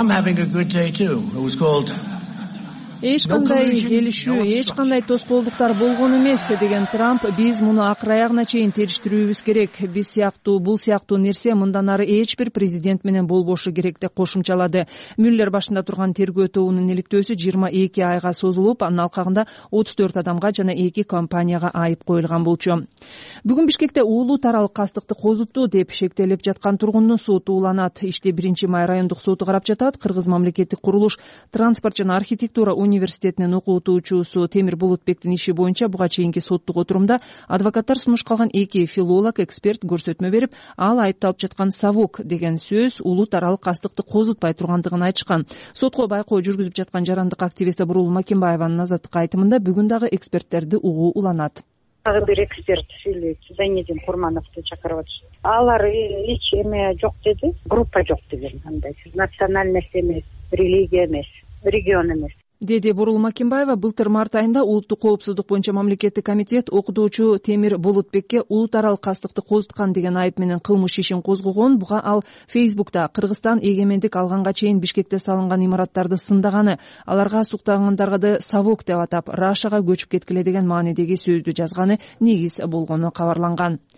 Эч кандай келишүү, эч кандай тоскоолдуктар болгон эмес деген Трамп, биз муну акыр аягына чейин териштирүүбүз керек. Биз сыяктуу, бул сыяктуу нерсе мындан ары эч бир президент менен болбошу керек деп кошумчалады. Мюллер башында турган тергөө тобунун иликтөөсү жыйырма эки айга созулуп, анын алкагында отуз төрт адамга жана эки компанияга айып коюлган болчу. Бүгүн Бишкекте уулу таралык кастыкты козутту деп шектелип жаткан тургундун соту уланат. Ишти биринчи май райондук соту карап жатат. Кыргыз мамлекеттик курулуш, транспорт жана архитектура университетинин окутуучусу Темир Булутбектин иши боюнча буга чейинки соттук отурумда адвокаттар сунуш калган эки филолог, эксперт көрсөтмө берип, ал айыпталып жаткан Савок деген сөз улуу таралык кастыкты козутпай тургандыгын айтышкан. Сотко байкоо жүргүзүп жаткан жарандык активист Бурул Макимбаеванын азаттыкка айтымында бүгүн дагы эксперттерди угуу уланат. Дагы бир эксперт сүйлөйт, Зайнедин Курмановду чакырып атышты. Алар эч эме жок деди, группа жок деген, андай национальность эмес, религия эмес, регион эмес. Деди Бурул Макимбаева. Былтыр март айында улуттук коопсуздук боюнча мамлекеттик комитет окутуучу Темир Булутбекке улуу таралык кастыкты козуткан деген айып менен кылмыш ишин козгогон. Буга ал Фейсбукта Кыргызстан эгемендик алганга чейин Бишкекте салынган имараттарды сындаганы, аларга суктагандарды Савок деп атап, Рашага көчүп кеткиле деген маанидеги сөздү жазганы негиз болгону кабарланган.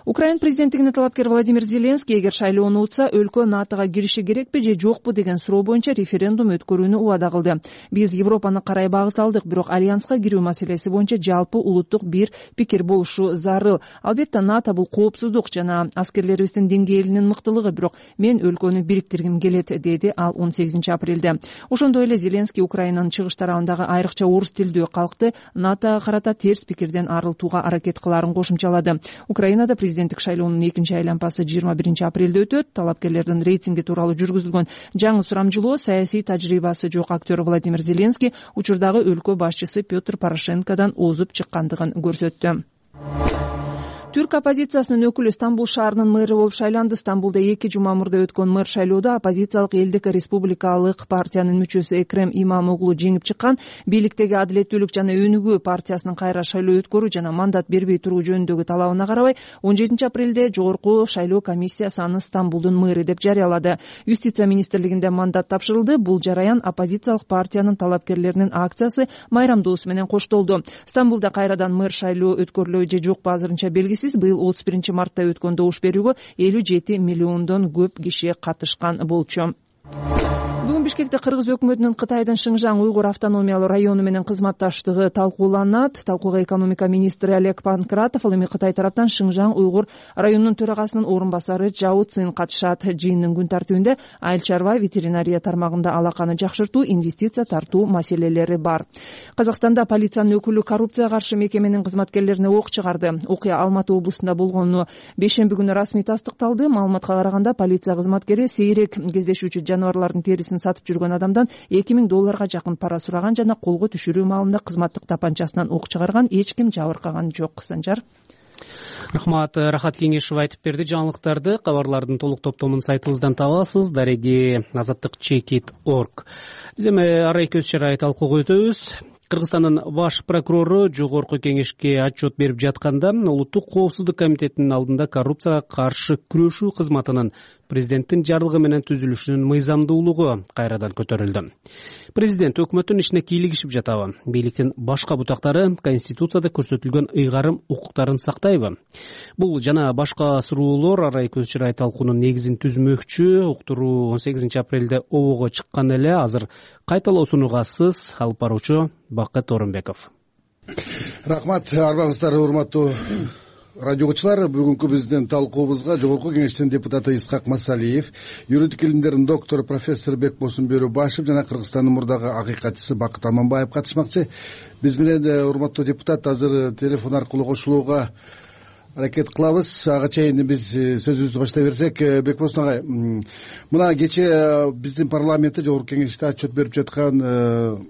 Украина президенттигине талапкер Владимир Зеленский эгер шайлоону утса өлкө натога кириши керекпи же жокпу деген суроо боюнча референдум өткөрүүнү убада кылды. Биз Европаны карай багыт алдык, бирок альянска кирүү маселеси боюнча жалпы улуттук бир пикир болушу зарыл. Албетте НАТО бул коопсуздук жана аскерлерибиздин деңгээлинин мыктылыгы, бирок мен өлкөнү бириктиргим келет, деди ал он сегизинчи апрелде. Ошондой эле Зеленский Украинанын чыгыш тарабындагы айрыкча орус тилдүү калкты натога карата терс пикирден арылтууга аракет кылаарын кошумчалады. Украинада президенттик шайлоонун экинчи айланпасы жыйырма биринчи апрелде өтөт. Талапкерлердин рейтинги тууралуу жүргүзүлгөн жаңы сурамжылоо саясий тажрыйбасы жок актер Владимир Зеленский учурдагы өлкө башчысы Петр Порошенкодон озуп чыккандыгын көрсөттү. Түрк оппозициясынын өкүлү Стамбул шаарынын мэрі болуп шайланды. Стамбулда эки жума мурда өткөн мэр шайлоодо оппозициялык элдик республикалык партиянын мүчөсү Экрем Имамоглу жеңип чыккан. Бийликтеги Адилеттүүлүк жана Өнүгүү партиясынын кайра шайлоо өткөрүү жана мандат бербей туруу жөнүндөгү талабына карабай он жетинчи апрелде жогорку шайлоо комиссиясы аны Стамбулдун мэрі деп жарыялады. Юстиция министрлигинде мандат тапшырылды. Бул жараян оппозициялык партиянын талапкерлеринин акциясы майрамдоосу менен коштолду. Стамбулда кайрадан мэр шайлоо өткөрүлөбү же жокпу азырынча белгисиз. Быйыл отуз биринчи мартта өткөн добуш берүүгө элүү жети миллиондон көп киши катышкан болчу. Бүгүн Бишкекте кыргыз өкмөтүнүн Кытайдын Шыңжаң уйгур автономиялуу району менен кызматташтыгы талкууланат. Талкууга экономика министри Олег Панкратов, ал эми Кытай тараптан Шыңжаң уйгур районунун төрагасынын орун басары Жао Цин катышат. Жыйындын күн тартибинде айыл чарба, ветеринария тармагында алаканы жакшыртуу, инвестиция тартуу маселелери бар. Казакстанда полициянын өкүлү коррупцияга каршы мекеменин кызматкерлерине ок чыгарды. Окуя Алматы облусунда болгону бейшемби күнү расмий тастыкталды. Маалыматка караганда полиция кызматкери сейрек кездешүүчү жаныбарлардын терисин сатып жүргөн адамдан эки миң долларга жакын пара сураган жана колго түшүрүү маалында кызматтык тапанчасынан ок чыгарган. Эч ким жабыркаган жок. Санжар. Рахмат. Рахат Кеңешева айтып берди. Жаңылыктарды кабарлардын толук топтомун сайтыбыздан табасыз. Дареги азаттык чекит точка орг. Биз эми арай көз чарай талкууга өтөбүз. Кыргызстандын баш прокурору жогорку кеңешке отчет берип жатканда Улуттук коопсуздук комитетинин алдында коррупцияга каршы күрөшүү кызматынын президенттин жарлыгы менен түзүлүшүнүн мыйзамдуулугу кайрадан көтөрүлдү. Президент өкмөттүн ишине кийлигишип жатабы? Бийликтин башка бутактары Конституцияда көрсөтүлгөн ыйгарым укуктарын сактайбы? Бул жана башка суроолор арай көз чарай талкуунун негизин түзмөкчү. Уктуруу он сегизинчи апрелде обого чыккан эле. Азыр кайталоо сунуугасыз алып баруучу Бакыт Орунбеков. Рахмат, арбаңыздар, урматтуу радиогучулар. Бүгүнкү биздин талкуубузга жогорку кеңештин депутаты Исхак Масалиев, юридик илимдердин доктору профессор Бекбосун Бөрөбашев жана Кыргызстандын мурдагы акыйкатчысы Бакыт Аманбаев катышмакчы. Биз менен урматтуу депутат азыр телефон аркылуу кошулууга аракет кылабыз. Ага чейин биз сөзүбүздү баштай берсек, Бекбосун агай, мына кечээ биздин парламентте жогорку кеңеште отчет берип жаткан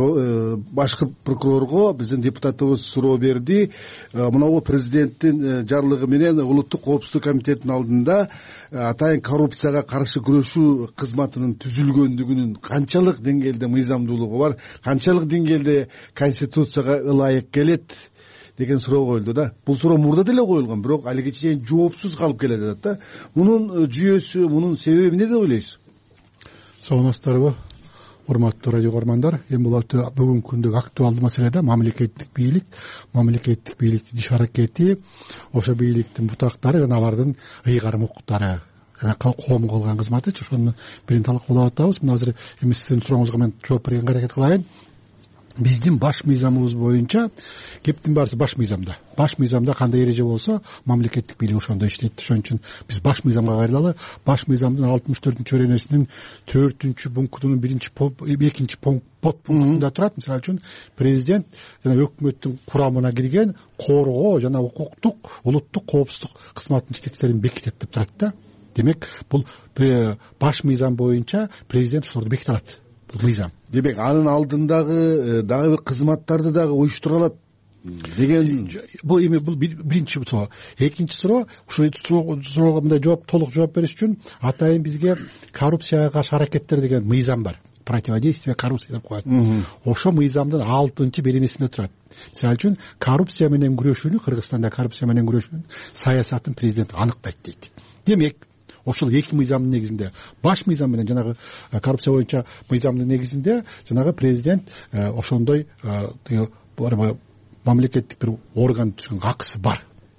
башкы прокурорго биздин депутатыбыз суроо берди. Мынау президенттин жарлыгы менен Улуттук коопсуздук комитетинин алдында атайын коррупцияга каршы күрөшүү кызматынын түзүлгөндүгүнүн канчалык деңгээлде мыйзамдуулугу бар, канчалык деңгээлде Конституцияга ылайык келет деген суроо коюлду да. Бул суроо мурда деле коюлган, бирок алиге чейин жоопсуз калып келет атат да. Мунун жүйөсү, мунун себеби эмне деп ойлойсуз? Саламатсыздарбы, урматтуу радио көрөрмандар. Эми бул бүгүнкү күндөгү актуалдуу маселе да мамлекеттик бийлик, мамлекеттик бийликтин иш аракети, ошо бийликтин бутактары жана алардын ыйгарым укуктары жана коомго кылган кызматычы, ошону бирин талкуулап атабыз. Мына азыр эми сиздин сурооңузга мен жооп бергенге аракет кылайын. Биздин баш мыйзамыбыз боюнча кептин баарысы баш мыйзамда. Баш мыйзамда кандай эреже болсо, мамлекеттик бийлик ошондой иштейт. Ошон үчүн биз баш мыйзамга кайрылалы. Баш мыйзамдын алтымыш төртүнчү беренесинин төртүнчү пунктунун биринчи экинчи пунктунда турат. Мисалы үчүн президент жана өкмөттүн курамына кирген коргоо жана укуктук улуттук коопсуздук кызматынын иштектерин бекитет деп турат да. Демек, бул баш мыйзам боюнча президент ошолорду беките алат. Мыйзам. Демек, анын алдындагы дагы бир кызматтарды дагы уюштура алат деген. Бул эми бул биринчи суроо. Экинчи суроо, ушул суроого мындай жооп, толук жооп бериш үчүн атайын бизге коррупцияга каршы аракеттер деген мыйзам бар. Противодействие коррупции деп коет. Ошо мыйзамдын алтынчы беренесинде турат. Мисалы үчүн коррупция менен күрөшүүнү, Кыргызстанда коррупция менен күрөшүүнүн саясатын президент аныктайт дейт. Демек, ошол эки мыйзамдын негизинде, баш мыйзам менен жанагы коррупция боюнча мыйзамдын негизинде жанагы президент ошондой мамлекеттик бир орган түзгөн акысы бар.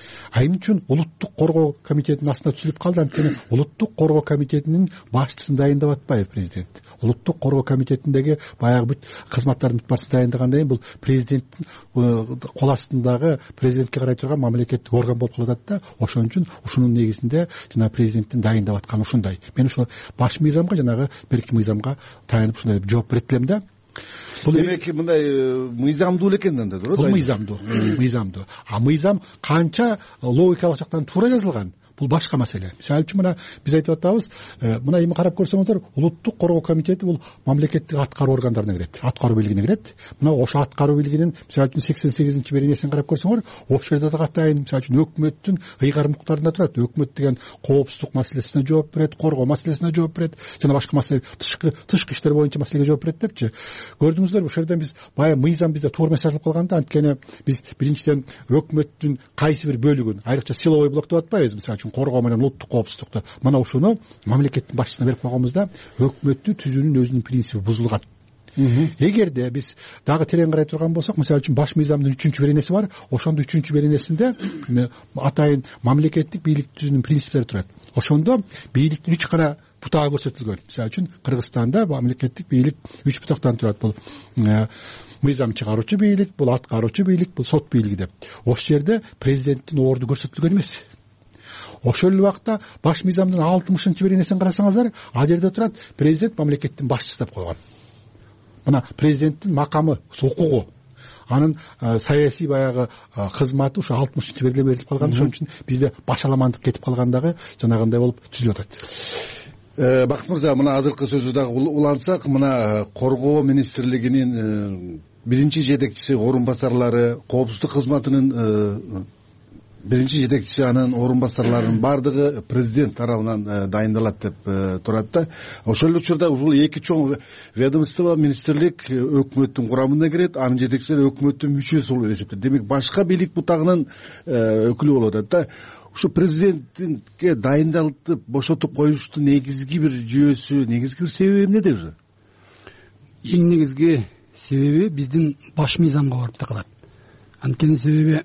А эмне үчүн улуттук коргоо комитетинин астында түзүлүп калды? Анткени улуттук коргоо комитетинин башчысын дайындап атпайбы президент? Улуттук коргоо комитетиндеги баягы бүт кызматтардын бүт башчысын дайындагандан кийин бул президенттин кол астындагы президентке карай турган мамлекеттик орган болуп калат да. Ошон үчүн ушунун негизинде жана президенттин дайындап атканы ушундай. Мен ошо баш мыйзамга жанагы берки мыйзамга таянып ушундай деп жооп берет элем да. Бул демек мындай мыйзамдуу эле экен да, туура? Бул мыйзамдуу, мыйзамдуу. А мыйзам канча логикалык жактан туура жазылган? Бул башка маселе. Мисалы үчүн мына биз айтып атабыз, мына эми карап көрсөңүздөр, улуттук коргоо комитети бул мамлекеттик аткаруу органдарына кирет, аткаруу бийлигине кирет. Мына ошо аткаруу бийлигинин мисалы үчүн сексен сегизинчи беренесин карап көрсөңөр, ошол жерде да атайын мисалы үчүн өкмөттүн ыйгарым укуктарында турат. Өкмөт деген коопсуздук маселесине жооп берет, коргоо маселесине жооп берет, жана башка маселе, тышкы тышкы иштер боюнча маселеге жооп берет депчи. Көрдүңүздөрбү, ошол жерден биз баягы мыйзам бизде туура эмес жазылып калган да. Анткени биз биринчиден өкмөттүн кайсы бир бөлүгүн, айрыкча силовой блок деп атпайбызбы, мисалы үчүн коргоо менен улуттук коопсуздукту, мына ушуну мамлекеттин башчысына берип койгонбузда өкмөттү түзүүнүн өзүнүн принципи бузулган. Эгерде биз дагы терең карай турган болсок, мисалы үчүн баш мыйзамдын үчүнчү беренеси бар. Ошондо үчүнчү беренесинде атайын мамлекеттик бийлик түзүүнүн принциптери турат. Ошондо бийликтин үч гана бутагы көрсөтүлгөн. Мисалы үчүн Кыргызстанда мамлекеттик бийлик үч бутактан турат. Бул мыйзам чыгаруучу бийлик, бул аткаруучу бийлик, бул сот бийлиги деп. Ошол жерде президенттин орду көрсөтүлгөн эмес. Ошол эле убакта баш мыйзамдын алтымышынчы беренесин карасаңыздар, ал жерде турат президент мамлекеттин башчысы деп койгон. Мына президенттин макамы, укугу, анын саясий баягы кызматы ушу алтымышынчы беренеде берилип калган. Ошон үчүн бизде башаламандык кетип калгандагы жанагындай болуп түзүлүп атат. Бакыт мырза, мына азыркы сөзү дагы улантсак, мына коргоо министрлигинин биринчи жетекчиси, орун басарлары, коопсуздук кызматынын биринчи жетекчиси, анын орун басарларынын баардыгы президент тарабынан дайындалат деп турат да. Ошол эле учурда бул эки чоң ведомство, министрлик өкмөттүн курамына кирет, анын жетекчилери өкмөттүн мүчөсү болуп эсептелет. Демек башка бийлик бутагынын өкүлү болуп атат да. Ушу президентке дайындалып бошотуп коюштун негизги бир жүйөсү, негизги бир себеби эмнеде өзү? Эң негизги себеби биздин баш мыйзамга барып такалат. Анткени себеби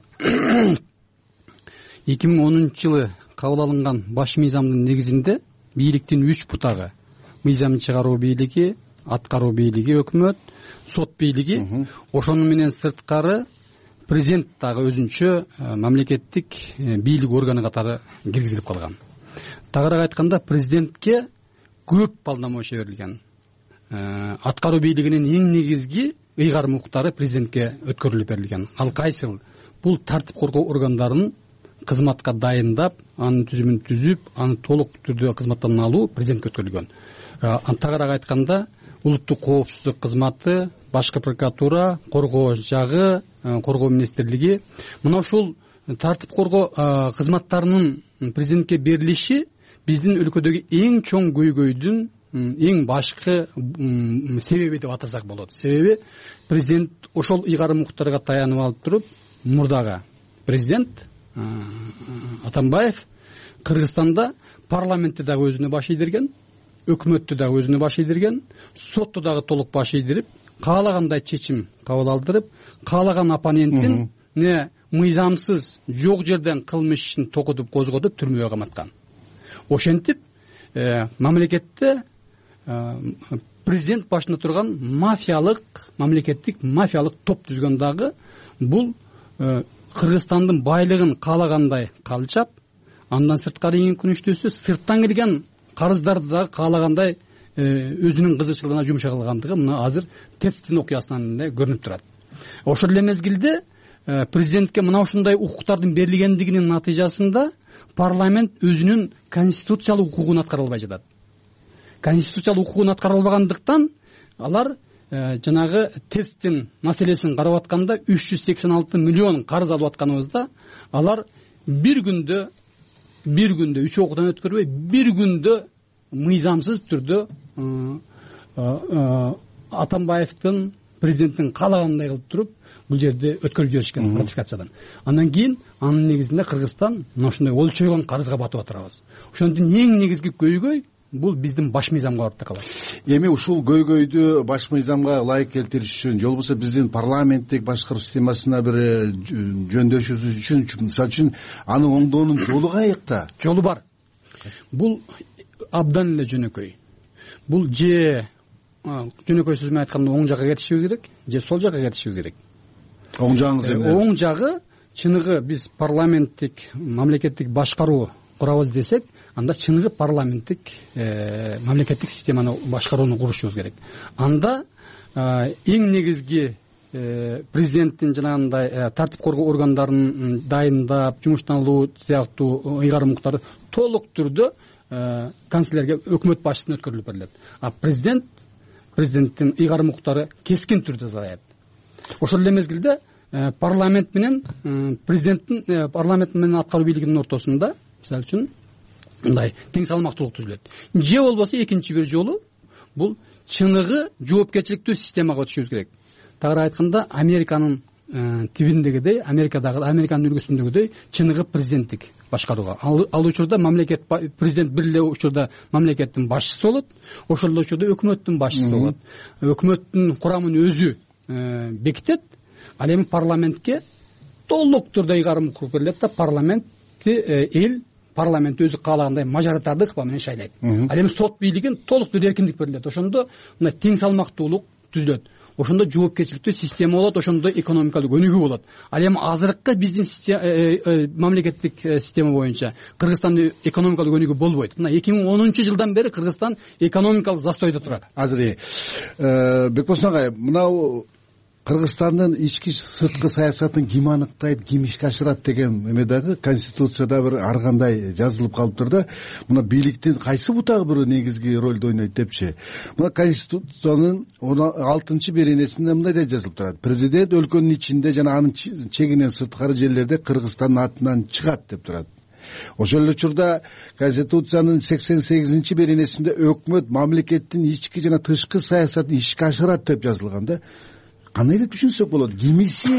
эки миң онунчу жылы кабыл алынган баш мыйзамдын негизинде бийликтин үч бутагы, мыйзам чыгаруу бийлиги, аткаруу бийлиги өкмөт, сот бийлиги, ошону менен сырткары президент дагы өзүнчө мамлекеттик бийлик органы катары киргизилип калган. Тагыраак айтканда, президентке көп полномочия берилген. Аткаруу бийлигинин эң негизги ыйгарым укуктары президентке өткөрүлүп берилген. Ал кайсыл? Бул тартип коргоо органдарынын кызматка дайындап, анын түзүмүн түзүп, аны толук түрдө кызматтан алуу президентке өткөрүлгөн. Тагыраак айтканда, улуттук коопсуздук кызматы, башкы прокуратура, коргоо жагы, коргоо министрлиги, мына ушул тартип коргоо кызматтарынын президентке берилиши биздин өлкөдөгү эң чоң көйгөйдүн эң башкы себеби деп атасак болот. Себеби президент ошол ыйгарым укуктарга таянып алып туруп, мурдагы президент Атамбаев Кыргызстанда парламентти дагы өзүнө баш ийдирген, өкмөттү дагы өзүнө баш ийдирген, сотту дагы толук баш ийдирип, каалагандай чечим кабыл алдырып, каалаган оппонентин не мыйзамсыз жок жерден кылмыш ишин токутуп, козготуп, түрмөгө каматкан. Ошентип, мамлекетте президент башында турган мафиялык, мамлекеттик мафиялык топ түзгөн дагы бул Кыргызстандын байлыгын каалагандай калчап, андан сырткары эң күнүштүүсү сырттан келген карыздарды дагы каалагандай өзүнүн кызыкчылыгына жумшай кылгандыгы мына азыр Тецтин окуясынан эле көрүнүп турат. Ошол эле мезгилде президентке мына ушундай укуктардын берилгендигинин натыйжасында парламент өзүнүн конституциялык укугун аткара албай жатат. Конституциялык укугун аткара албагандыктан алар жанагы Тецтин маселесин карап атканда үч жүз сексен алты миллион карыз алып атканыбызда алар бир күндө бир күндө үч окуудан өткөрбөй бир күндө мыйзамсыз түрдө Атамбаевдин президенттин каалагандай кылып туруп бул жерде өткөрүп жиберишкен ратификациядан. Андан кийин анын негизинде Кыргызстан мына ушундай олчойгон карызга батып атабыз. Ошондон эң негизги көйгөй бул биздин баш мыйзамга барып такалат. Эми ушул көйгөйдү баш мыйзамга ылайык келтириш үчүн же болбосо биздин парламенттик башкаруу системасына бир жөндөшүш үчүн мисалы үчүн аны оңдоонун жолу каякта? Жолу бар. Бул абдан эле жөнөкөй. Бул же жөнөкөй сөз менен айтканда оң жакка кетишибиз керек, же сол жакка кетишибиз керек. Оң жагыңыз эмне? Оң жагы чыныгы биз парламенттик мамлекеттик башкаруу курабыз десек, анда чыныгы парламенттик мамлекеттик системаны башкарууну курушубуз керек. Анда эң негизги президенттин жанагындай тартип коргоо органдарын дайындап, жумуштан алуу сыяктуу ыйгарым укуктары толук түрдө канцлерге өкмөт башчысына өткөрүлүп берилет. А президент президенттин ыйгарым укуктары кескин түрдө азаят. Ошол эле мезгилде парламент менен президенттин парламент менен аткаруу бийлигинин ортосунда мисалы үчүн мындай тең салмактуулук түзүлөт. Же болбосо экинчи бир жолу бул чыныгы жоопкерчиликтүү системага өтүшүбүз керек. Тагыраак айтканда Американын тибиндегидей, Америкадагы Американын үлгүсүндөгүдөй чыныгы президенттик башкарууга. Ал учурда мамлекет президент бир эле учурда мамлекеттин башчысы болот, ошол эле учурда өкмөттүн башчысы болот. Өкмөттүн курамын өзү бекитет, ал эми парламентке толук түрдө ыйгарым укук берилет да, парламентти эл парламент өзү каалагандай мажоритардык ыкпа менен шайлайт. Ал эми сот бийлигин толук түрдө эркиндик берилет. Ошондо мына тең салмактуулук түзүлөт. Ошондо жоопкерчиликтүү система болот, ошондо экономикалык өнүгүү болот. Ал эми азыркы биздин мамлекеттик система боюнча Кыргызстанда экономикалык өнүгүү болбойт. Мына эки миң онунчу жылдан бери Кыргызстан экономикалык застойдо турат. Азыр Бекболсун агай, мынау Кыргызстандын ички сырткы саясатын ким аныктайт, ким ишке ашырат деген эме дагы конституцияда бир ар кандай жазылып калыптыр да. Мына бийликтин кайсы бутагы бир негизги ролду ойнойт депчи. Мына конституциянын он алтынчы беренесинде мындай деп жазылып турат: президент өлкөнүн ичинде жана анын чегинен сырткары жерлерде Кыргызстандын атынан чыгат деп турат. Ошол эле учурда конституциянын сексен сегизинчи беренесинде өкмөт мамлекеттин ички жана тышкы саясатын ишке ашырат деп жазылган да. Кандай деп түшүнсөк болот? Кимиси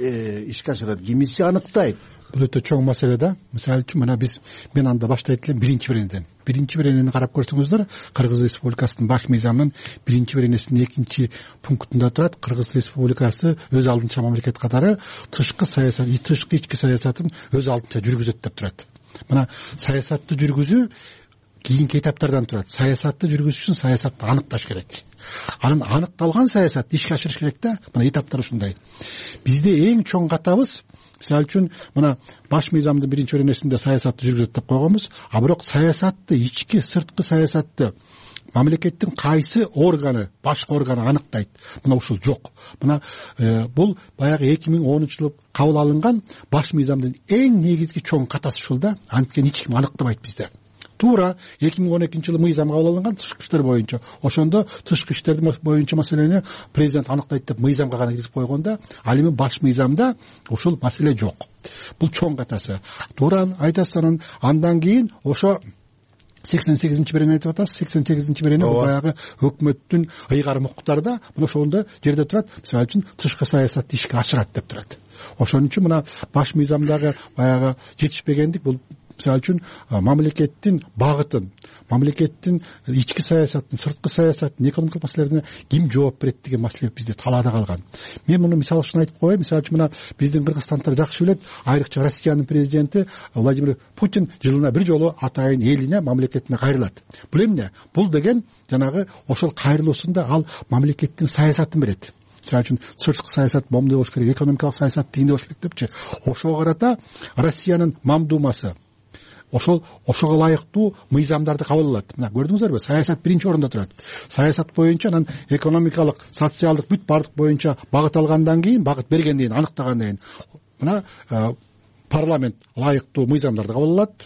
ишке ашырат, кимиси аныктайт? Бул өтө чоң маселе да. Мисалы үчүн мына биз мен анда баштайт элем биринчи беренеден. Биринчи беренени карап көрсөңүздөр, Кыргыз Республикасынын баш мыйзамынын биринчи беренесинин экинчи пунктунда турат: Кыргыз Республикасы өз алдынча мамлекет катары тышкы саясат, тышкы ички саясатын өз алдынча жүргүзөт деп турат. Мына саясатты жүргүзүү кийинки этаптардан турат. Саясатты жүргүзүш үчүн саясатты аныкташ керек. Анын аныкталган саясатты ишке ашырыш керек да. Мына этаптар ушундай. Бизде эң чоң катабыз, мисалы үчүн мына баш мыйзамдын биринчи беренесинде саясатты жүргүзөт деп койгонбуз, а бирок саясатты, ички сырткы саясатты мамлекеттин кайсы органы, башкы органы аныктайт? Мына ушул жок. Мына бул баягы эки миң онунчу жылы кабыл алынган баш мыйзамдын эң негизги чоң катасы ушул да. Анткени эч ким аныктабайт бизде. Туура эки миң он экинчи жылы мыйзам кабыл алынган тышкы иштер боюнча. Ошондо тышкы иштерди боюнча маселени президент аныктайт деп мыйзамга гана киргизип койгонда, ал эми баш мыйзамда ушул маселе жок. Бул чоң катасы. Туура айтасыз. Анан андан кийин ошо сексен сегизинчи берене деп атасыз. сексен сегизинчи берене баягы өкмөттүн ыйгарым укуктары да мына ошондо жерде турат. Мисалы үчүн тышкы саясатты ишке ашырат деп турат. Ошон үчүн мына баш мыйзамдагы баягы жетишпегендик бул мисалы үчүн мамлекеттин багытын, мамлекеттин ички саясатын, сырткы саясатын, экономикалык маселелерине ким жооп берет деген маселе бизде талаада калган. Мен муну мисал үчүн айтып коеюн. Мисалы үчүн мына биздин кыргызстандыктар жакшы билет, айрыкча Россиянын президенти Владимир Путин жылына бир жолу атайын элине, мамлекетине кайрылат. Бул эмне? Бул деген жанагы ошол кайрылуусунда ал мамлекеттин саясатын берет. Мисалы үчүн сырткы саясат момундай болуш керек, экономикалык саясат тигиндей болуш керек депчи. Ошого карата Россиянын мамдумасы ошол ошого ылайыктуу мыйзамдарды кабыл алат. Мына көрдүңүздөрбү? Саясат биринчи орунда турат. Саясат боюнча, анан экономикалык, социалдык бүт бардык боюнча багыт алгандан кийин, багыт бергенден кийин, аныктагандан кийин мына парламент ылайыктуу мыйзамдарды кабыл алат.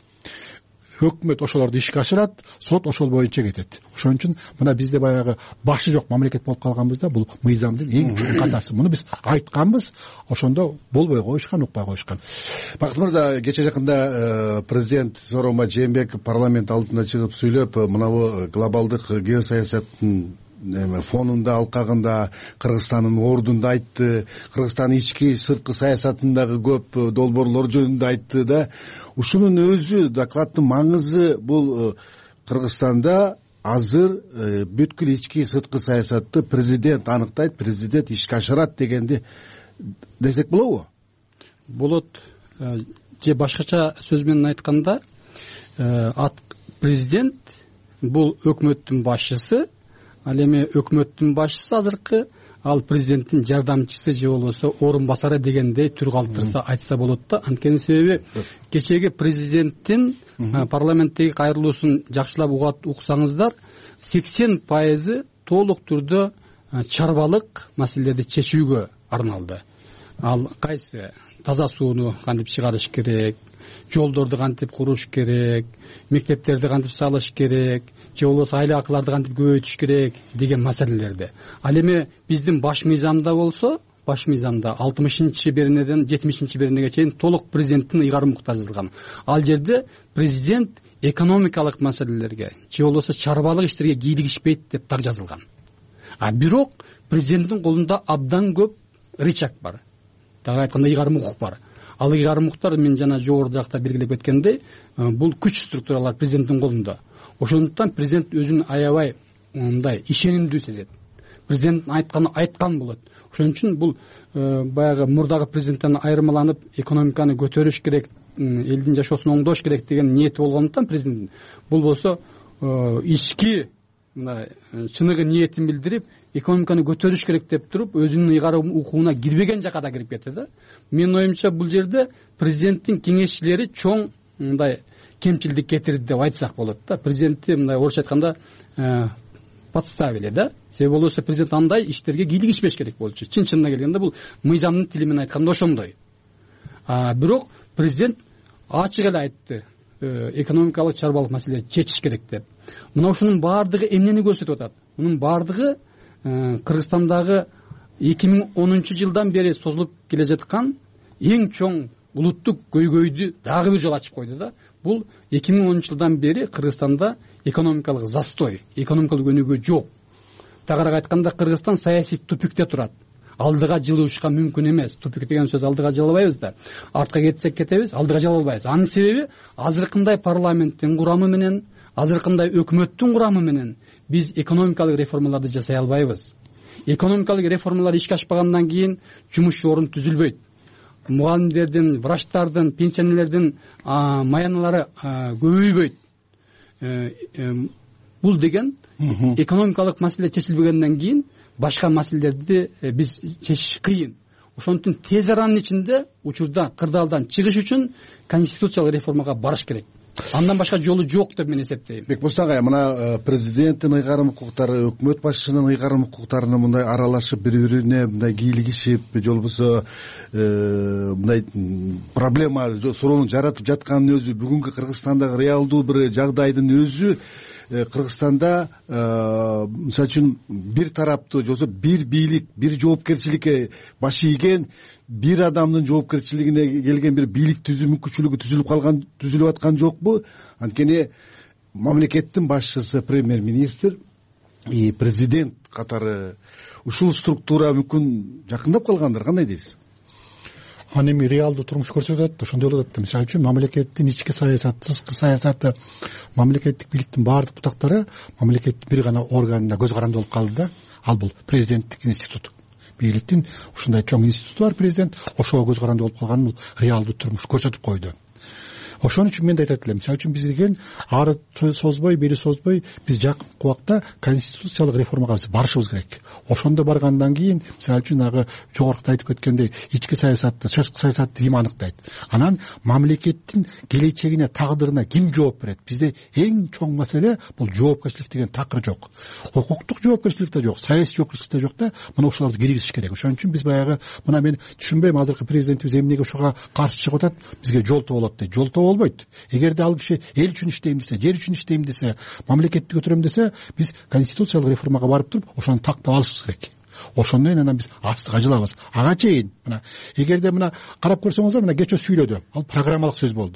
Өкмөт ошолорду ишке ашырат, сот ошол боюнча кетет. Ошон үчүн мына бизде баягы башы жок мамлекет болуп калганбызда, бул мыйзамдын эң чоң катасы. Муну биз айтканбыз, ошондо болбой коюшкан, укпай коюшкан. Бакыт мырза, кече жакында президент Сооронбай Жээнбеков парламент алдында чыгып сүйлөп, мынабу глобалдык геосаясаттын фонунда, алкагында Кыргызстандын ордунда айтты, Кыргызстандын ички сырткы саясатындагы көп долбоорлор жөнүндө айтты да. Ушунун өзү, докладдын маңызы бул Кыргызстанда азыр бүткүл ички сырткы саясатты президент аныктайт, президент ишке ашырат дегенди десек болобу? Болот. Же башкача сөз менен айтканда, президент бул өкмөттүн башчысы, ал эми өкмөттүн башчысы азыркы, ал президенттин жардамчысы же болбосо орун басары дегендей түр калтырса айтса болот да. Анткени себеби кечеги президенттин парламенттеги кайрылуусун жакшылап уксаңыздар, сексен пайызы толук түрдө чарбалык маселелерди чечүүгө арналды. Ал кайсы? Таза сууну кантип чыгарыш керек, жолдорду кантип куруш керек, мектептерди кантип салыш керек, же болбосо айлакыларды кантип көбөйтүш керек деген маселелерди. Ал эми биздин баш мыйзамда болсо, баш мыйзамда алтымышынчы беренеден жетимишинчи беренеге чейин толук президенттин ыйгарым укуктары жазылган. Ал жерде президент экономикалык маселелерге же болбосо чарбалык иштерге кийлигишпейт деп так жазылган. А бирок президенттин колунда абдан көп рычаг бар. Дагы айтканда ыйгарым укук бар. Ал ыйгарым укуктар мен жана жогору жакта белгилеп кеткендей, бул күч структуралар президенттин колунда. Ошондуктан президент өзүн аябай мындай ишенимдүү сезет. Президент айтканы айткан болот. Ошон үчүн бул баягы мурдагы президенттен айырмаланып, экономиканы көтөрүш керек, элдин жашоосун оңдош керек деген ниети болгондуктан президент бул болсо ички мындай чыныгы ниетин билдирип, экономиканы көтөрүш керек деп туруп, өзүнүн ыйгарым укугуна кирбеген жака да кирип кетти да. Менин оюмча бул жерде президенттин кеңешчилери чоң мындай кемчилдик кетирди деп айтсак болот да. Президентти мындай орусча айтканда подставили да. Себеби болбосо президент андай иштерге кийлигишпеш керек болчу. Чын-чынына келгенде бул мыйзамдын тили менен айтканда ошондой. А бирок президент ачык эле айтты, экономикалык чарбалык маселелерди чечиш керек деп. Мына ушунун баардыгы эмнени көрсөтүп атат? Мунун баардыгы Кыргызстандагы эки миң онунчу жылдан бери созулуп келе жаткан эң чоң улуттук көйгөйдү дагы бир жолу ачып койду да. Бул эки миң онунчу жылдан бери Кыргызстанда экономикалык застой, экономикалык өнүгүү жок. Тагыраак айтканда, Кыргызстан саясий тупикте турат. Алдыга жылышка мүмкүн эмес. Тупик деген сөз алдыга жылабайбыз да. Артка кетсек кетебиз, алдыга жыла албайбыз. Анын себеби азыркындай парламенттин курамы менен, азыркындай өкмөттүн курамы менен биз экономикалык реформаларды жасай албайбыз. Экономикалык реформалар ишке ашпагандан кийин жумуш орун түзүлбөйт. Мугалимдердин, врачтардын, пенсионерлердин маяналары көбөйбөйт. Бул деген экономикалык маселе чечилбегенден кийин башка маселелерди биз чечиш кыйын. Ошондуктан тез аранын ичинде учурда кырдаалдан чыгыш үчүн конституциялык реформага барыш керек. Андан башка жолу жок деп мен эсептейм. Бекболсун агай, мына президенттин ыйгарым укуктары, өкмөт башчысынын ыйгарым укуктарына мындай аралашып, бири-бирине мындай кийлигишип, же болбосо мындай проблема, суроону жаратып жатканын өзү, бүгүнкү Кыргызстандагы реалдуу бир жагдайдын өзү Кыргызстанда мисалы үчүн бир тараптуу же болбосо бир бийлик, бир жоопкерчиликке баш ийген, бир адамдын жоопкерчилигине келген бир бийлик түзүү мүмкүнчүлүгү түзүлүп калган, түзүлүп аткан жокпу? Анткени мамлекеттин башчысы, премьер-министр, президент катары ушул структура мүмкүн жакындап калгандыр, кандай дейсиз? Аны эми реалдуу турмуш көрсөтөт, ошондой болот да. Мисалы үчүн мамлекеттин ички саясаты, сырткы саясаты, мамлекеттик бийликтин баардык бутактары мамлекеттин бир гана органына көз каранды болуп калды да. Ал бул президенттик институт. Бийликтин ушундай чоң институту бар, президент ошого көз каранды болуп калганын бул реалдуу турмуш көрсөтүп койду. Ошон үчүн мен да айтат элем, мисалы үчүн биз деген ары созбой, бери созбой, биз жакынкы убакта конституциялык реформага барышыбыз керек. Ошондо баргандан кийин, мисалы үчүн ага жогоруда айтып кеткендей, ички саясатты, сырткы саясатты ким аныктайт? Анан мамлекеттин келечегине, тагдырына ким жооп берет? Бизде эң чоң маселе бул жоопкерчилик деген такыр жок. Укуктук жоопкерчилик да жок, саясий жоопкерчилик да жок да, мына ошолорду киргизиш керек. Ошон үчүн биз баягы мына мен түшүнбөйм, азыркы президентибиз эмнеге ошого каршы чыгып атат? Бизге жолтоо болот дейт. Жолтоо болбойт. Эгерде ал киши эл үчүн иштейм десе, жер үчүн иштейм десе, мамлекетти көтөрөм десе, биз конституциялык реформага барып туруп, ошону тактап алышыбыз керек. Ошондон кийин анан биз астыга жылабыз. Ага чейин мына эгерде мына карап көрсөңүздөр, мына кечээ сүйлөдү. Ал программалык сөз болду.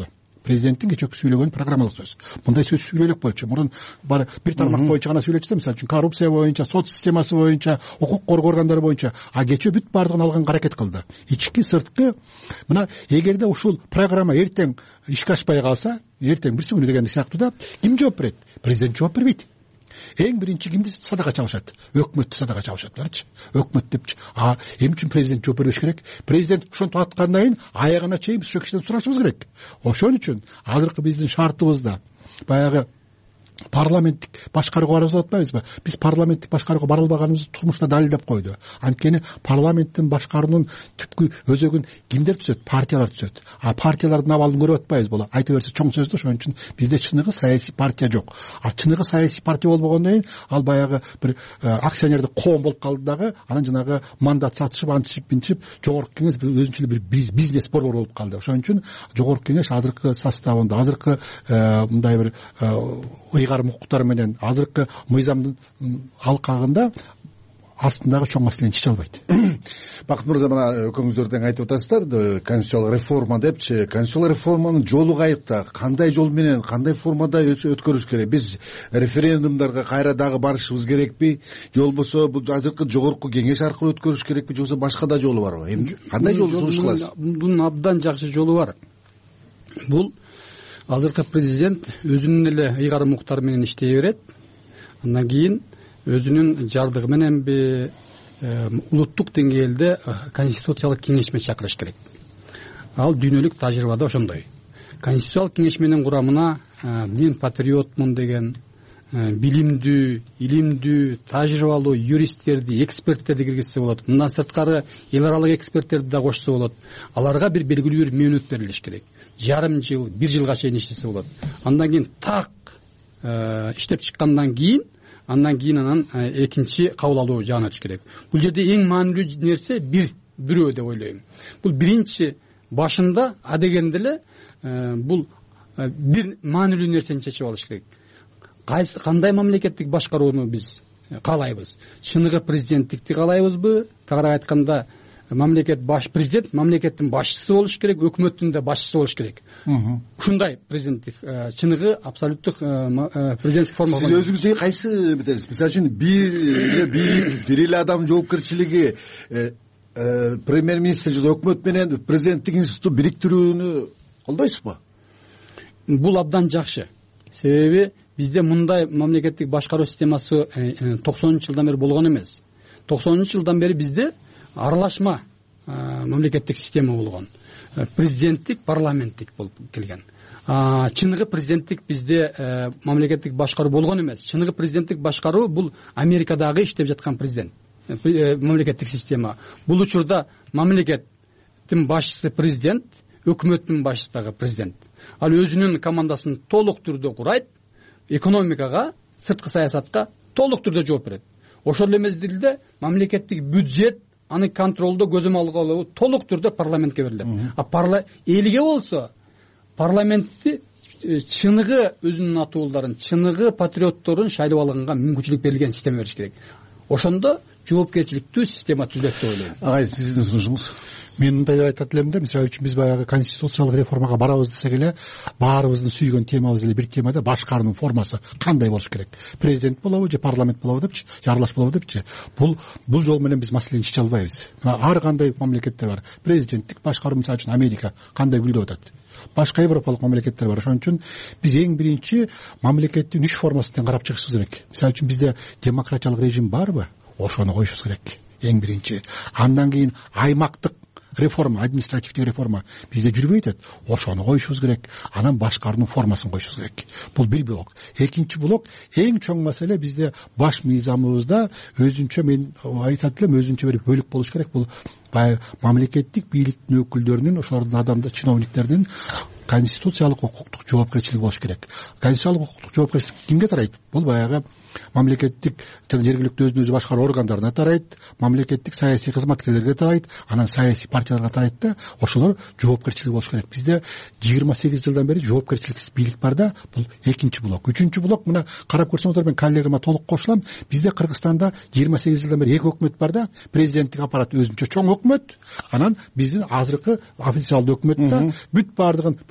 президенттин кечээки сүйлөгөн программалык сөз. Мындай сөз сүйлөй элек болчу. Мурун бир тармак боюнча гана сүйлөчү, мисалы үчүн коррупция боюнча, сот системасы боюнча, укук коргоо органдары боюнча, а кечээ бүт бардыгын алганга аракет кылды. Ички сырткы мына эгерде ушул программа эртең ишке ашпай калса, эртең бир күнү деген сыяктуу да ким жооп берет? Президент жооп бербейт. Эң биринчи кимди садага чабышат? Өкмөттү садага чабышат буларчы. Өкмөт депчи. А эмне үчүн президент жооп бербеш керек? Президент ошентип аткандан кийин аягына чейин биз ошол кишиден сурашыбыз керек. Ошон үчүн азыркы биздин шартыбызда баягы парламенттик башкарууга барабыз атпайбызбы? Биз парламенттик башкарууга бара албаганыбызды турмушта далилдеп койду. Анткени парламенттин башкаруунун түпкү өзөгүн кимдер түзөт? Партиялар түзөт. А партиялардын абалын көрүп атпайбыз боло. Айта берсе чоң сөздү. Ошон үчүн бизде чыныгы саясий партия жок. А чыныгы саясий партия болбогондон кийин ал баягы бир акционердик коом болуп калды дагы, анан жанагы мандат сатышып, антишип, минтишип, жогорку кеңеш өзүнчө эле бир бизнес борбор болуп калды. Ошон үчүн жогорку кеңеш азыркы составында, азыркы мындай бир ыйгарым укуктар менен азыркы мыйзамдын алкагында астындагы чоң маселени чече албайт. Бакыт мырза, мына экөөңүздөр тең айтып атасыздар, конституциялык реформа депчи. Конституциялык реформанын жолу кайыкта? Кандай жол менен, кандай формада өткөрүш керек? Биз референдумдарга кайра дагы барышыбыз керекпи? Же болбосо бул азыркы жогорку кеңеш аркылуу өткөрүш керекпи, же болбосо башка да жолу барбы? Эми кандай жол сунуш кыласыз? Бунун абдан жакшы жолу бар. Бул азыркы президент өзүнүн эле ыйгарым укуктары менен иштей берет. Андан кийин өзүнүн жардыгы мененби улуттук деңгээлде конституциялык кеңеш менен чакырыш керек. Ал дүйнөлүк тажрыйбада ошондой. Конституциялык кеңеш менен курамына мен патриотмун деген билимдүү, илимдүү, тажрыйбалуу юристтерди, эксперттерди киргизсе болот. Мындан сырткары эл аралык эксперттерди да кошсо болот. Аларга бир белгилүү бир мөөнөт берилиш керек. Жарым жыл, бир жылга чейин иштесе болот. Андан кийин так иштеп чыккандан кийин андан кийин анан экинчи кабыл алуу жагына өтүш керек. Бул жерде эң маанилүү нерсе бир бирөө деп ойлойм. Бул биринчи башында адегенде эле бул бир маанилүү нерсени чечип алыш керек. Кайсы кандай мамлекеттик башкарууну биз каалайбыз? Чыныгы президенттикти каалайбызбы? Тагыраак айтканда, мамлекет баш президент мамлекеттин башчысы болуш керек, өкмөттүн да башчысы болуш керек. Ушундай президенттик чыныгы абсолюттук президенттик форма. Сиз өзүңүздө кайсы битесиз? Мисалы үчүн бир эле бийлик, бир эле адам жоопкерчилиги, премьер-министр же өкмөт менен президенттик институтту бириктирүүнү колдойсузбу? Бул абдан жакшы. Себеби бизде мындай мамлекеттик башкаруу системасы токсонунчу жылдан бери болгон эмес. токсонунчу жылдан бери бизде аралашма мамлекеттик система болгон. Президенттик, парламенттик болуп келген. Чыныгы президенттик бизде мамлекеттик башкаруу болгон эмес. Чыныгы президенттик башкаруу бул Америкадагы иштеп жаткан президент, мамлекеттик система. Бул учурда мамлекеттин башчысы президент, өкмөттүн башчысы дагы президент. Ал өзүнүн командасын толук түрдө курайт, экономикага, сырткы саясатка толук түрдө жооп берет. Ошол эле мезгилде мамлекеттик бюджет, аны контролдо көзөмөл алгылоо толук түрдө парламентке берилет. А парла элге болсо парламентти чыныгы өзүнүн атуулдарын, чыныгы патриотторун шайлап алганга мүмкүнчүлүк берилген система бериш керек. Ошондо жоопкерчиликтүү система түзүлөт деп ойлойм. Агай, сиздин сунушуңуз? Мен мындай айтат элем да, мисалы үчүн биз баягы конституциялык реформага барабыз десек эле, баарыбыздын сүйгөн темабыз эле бир темада башкаруунун формасы кандай болуш керек? Президент болобу же парламент болобу депчи, же аралаш болобу депчи. Бул бул жол менен биз маселени чече албайбыз. Ар кандай мамлекеттер бар. Президенттик башкаруу, мисалы үчүн Америка кандай гүлдөп атат? Башка европалык мамлекеттер бар. Ошон үчүн биз эң биринчи мамлекеттин үч формасынан карап чыгышыбыз керек. Мисалы үчүн бизде демократиялык режим барбы? Ошону коюшубуз керек. Эң биринчи. Андан кийин аймактык реформа, административдик реформа бизде жүрбөйт. Ошону коюшубуз керек. Анан башкаруунун формасын коюшубуз керек. Бул бир блок. Экинчи блок эң чоң маселе бизде баш мыйзамыбызда өзүнчө, мен айтат элем, өзүнчө бир бөлүк болуш керек. Бул баягы мамлекеттик бийликтин өкүлдөрүнүн, ошолордун адамдар, чиновниктердин конституциялык укуктук жоопкерчилиги болуш керек. Конституциялык укуктук жоопкерчилик кимге тарайт? Бул баягы мамлекеттик жана жергиликтүү өзүн өзү башкаруу органдарына тарайт, мамлекеттик саясий кызматкерлерге тарайт, анан саясий партияларга тарайт да, ошолор жоопкерчилиги болуш керек. Бизде жыйырма сегиз жылдан бери жоопкерчиликсиз бийлик бар да, бул экинчи блок. Үчүнчү блок, мына карап көрсөңүздөр, мен коллегама толук кошулам. Бизде Кыргызстанда жыйырма сегиз жылдан бери эки өкмөт бар да, президенттик аппарат өзүнчө чоң өкмөт, анан биздин азыркы официалдуу өкмөт да, бүт баардыгын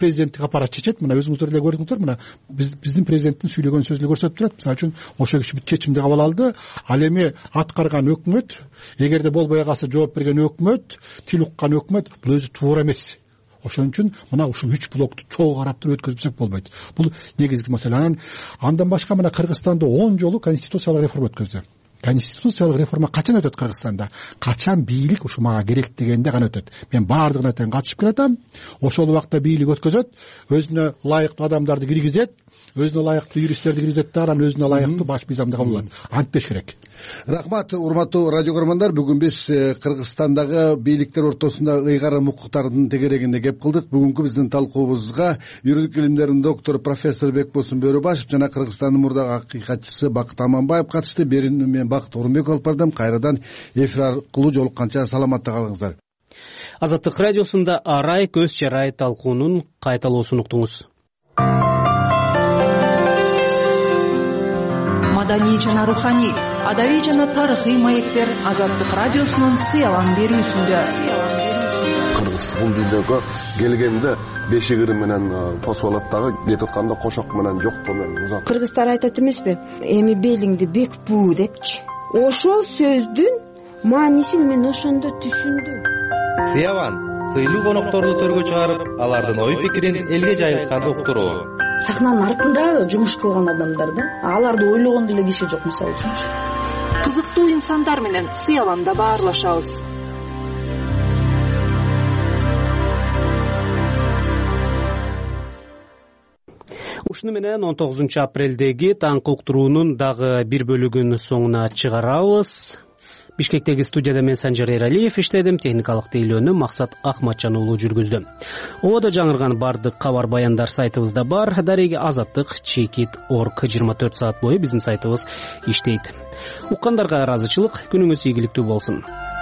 президенттик аппарат чечет. Мына өзүңүздөр деле көрдүңүздөр, мына биздин президенттин сүйлөгөн сөзү эле көрсөтүп турат. Мисалы үчүн ошол киши чечимди кабыл алды. Ал эми аткарган өкмөт, эгерде болбой калса жооп берген өкмөт, тил уккан өкмөт, бул өзү туура эмес. Ошон үчүн мына ушул үч блокту чогуу карап туруп өткөзбөсөк болбойт. Бул негизги маселе. Анан андан башка мына Кыргызстанда он жолу конституциялык реформа өткөздү. Конституциялык реформа качан өтөт Кыргызстанда? Качан бийлик ушу мага керек дегенде гана өтөт. Мен баардыгына тең катышып келатам. Ошол убакта бийлик өткөзөт, өзүнө ылайыктуу адамдарды киргизет, өзүнө ылайыктуу юристтерди киргизет да анан өзүнө ылайыктуу баш мыйзамды кабыл алат. Антпеш керек. Рахмат, урматтуу радио көрөрмандар. Бүгүн биз Кыргызстандагы бийликтер ортосунда ыйгарым укуктардын тегерегинде кеп кылдык. Бүгүнкү биздин талкуубузга юридик илимдердин доктору профессор Бекбосун Бөрөбашев жана Кыргызстандын мурдагы акыйкатчысы Бакыт Аманбаев катышты. Берүүнү мен Бакыт Орунбеков алып бардым. Кайрадан эфир аркылуу жолукканча саламатта калыңыздар. Азаттык радиосунда арай көз чарай талкуунун кайталоосун уктуңуз. Маданий жана руханий, адабий жана тарыхый маектер Азаттык радиосунун сыялан берүүсүндө. Кыргыз бул дүйнөгө келгенде бешигири менен тосуп алат дагы, кетип атканда кошок менен жоктоо менен узат. Кыргыздар айтат эмеспи? Эми белиңди бек буу депчи. Ошол сөздүн маанисин мен ошондо түшүндүм. Сыяван сыйлуу конокторду төргө чыгарып, алардын ой пикирин элге жайылтканды уктуруу. Сахнанын артында жумуш кылган адамдар да, аларды ойлогон деле киши жок, мисалы үчүн. Кызыктуу инсандар менен сыяланда баарлашабыз. Ушуну менен он тогузунчу апрелдеги таңкы уктуруунун дагы бир бөлүгүн соңуна чыгарабыз. Бишкектеги студияда мен Санжар Эралиев иштедим, техникалык тейлөөнү Максат Ахматжан уулу жүргүздү. Ободо жаңырган бардык кабар баяндар сайтыбызда бар. Дареги азаттык чекит орг жыйырма төрт саат бою биздин сайтыбыз иштейт. Уккандарга ыраазычылык, күнүңүз ийгиликтүү болсун.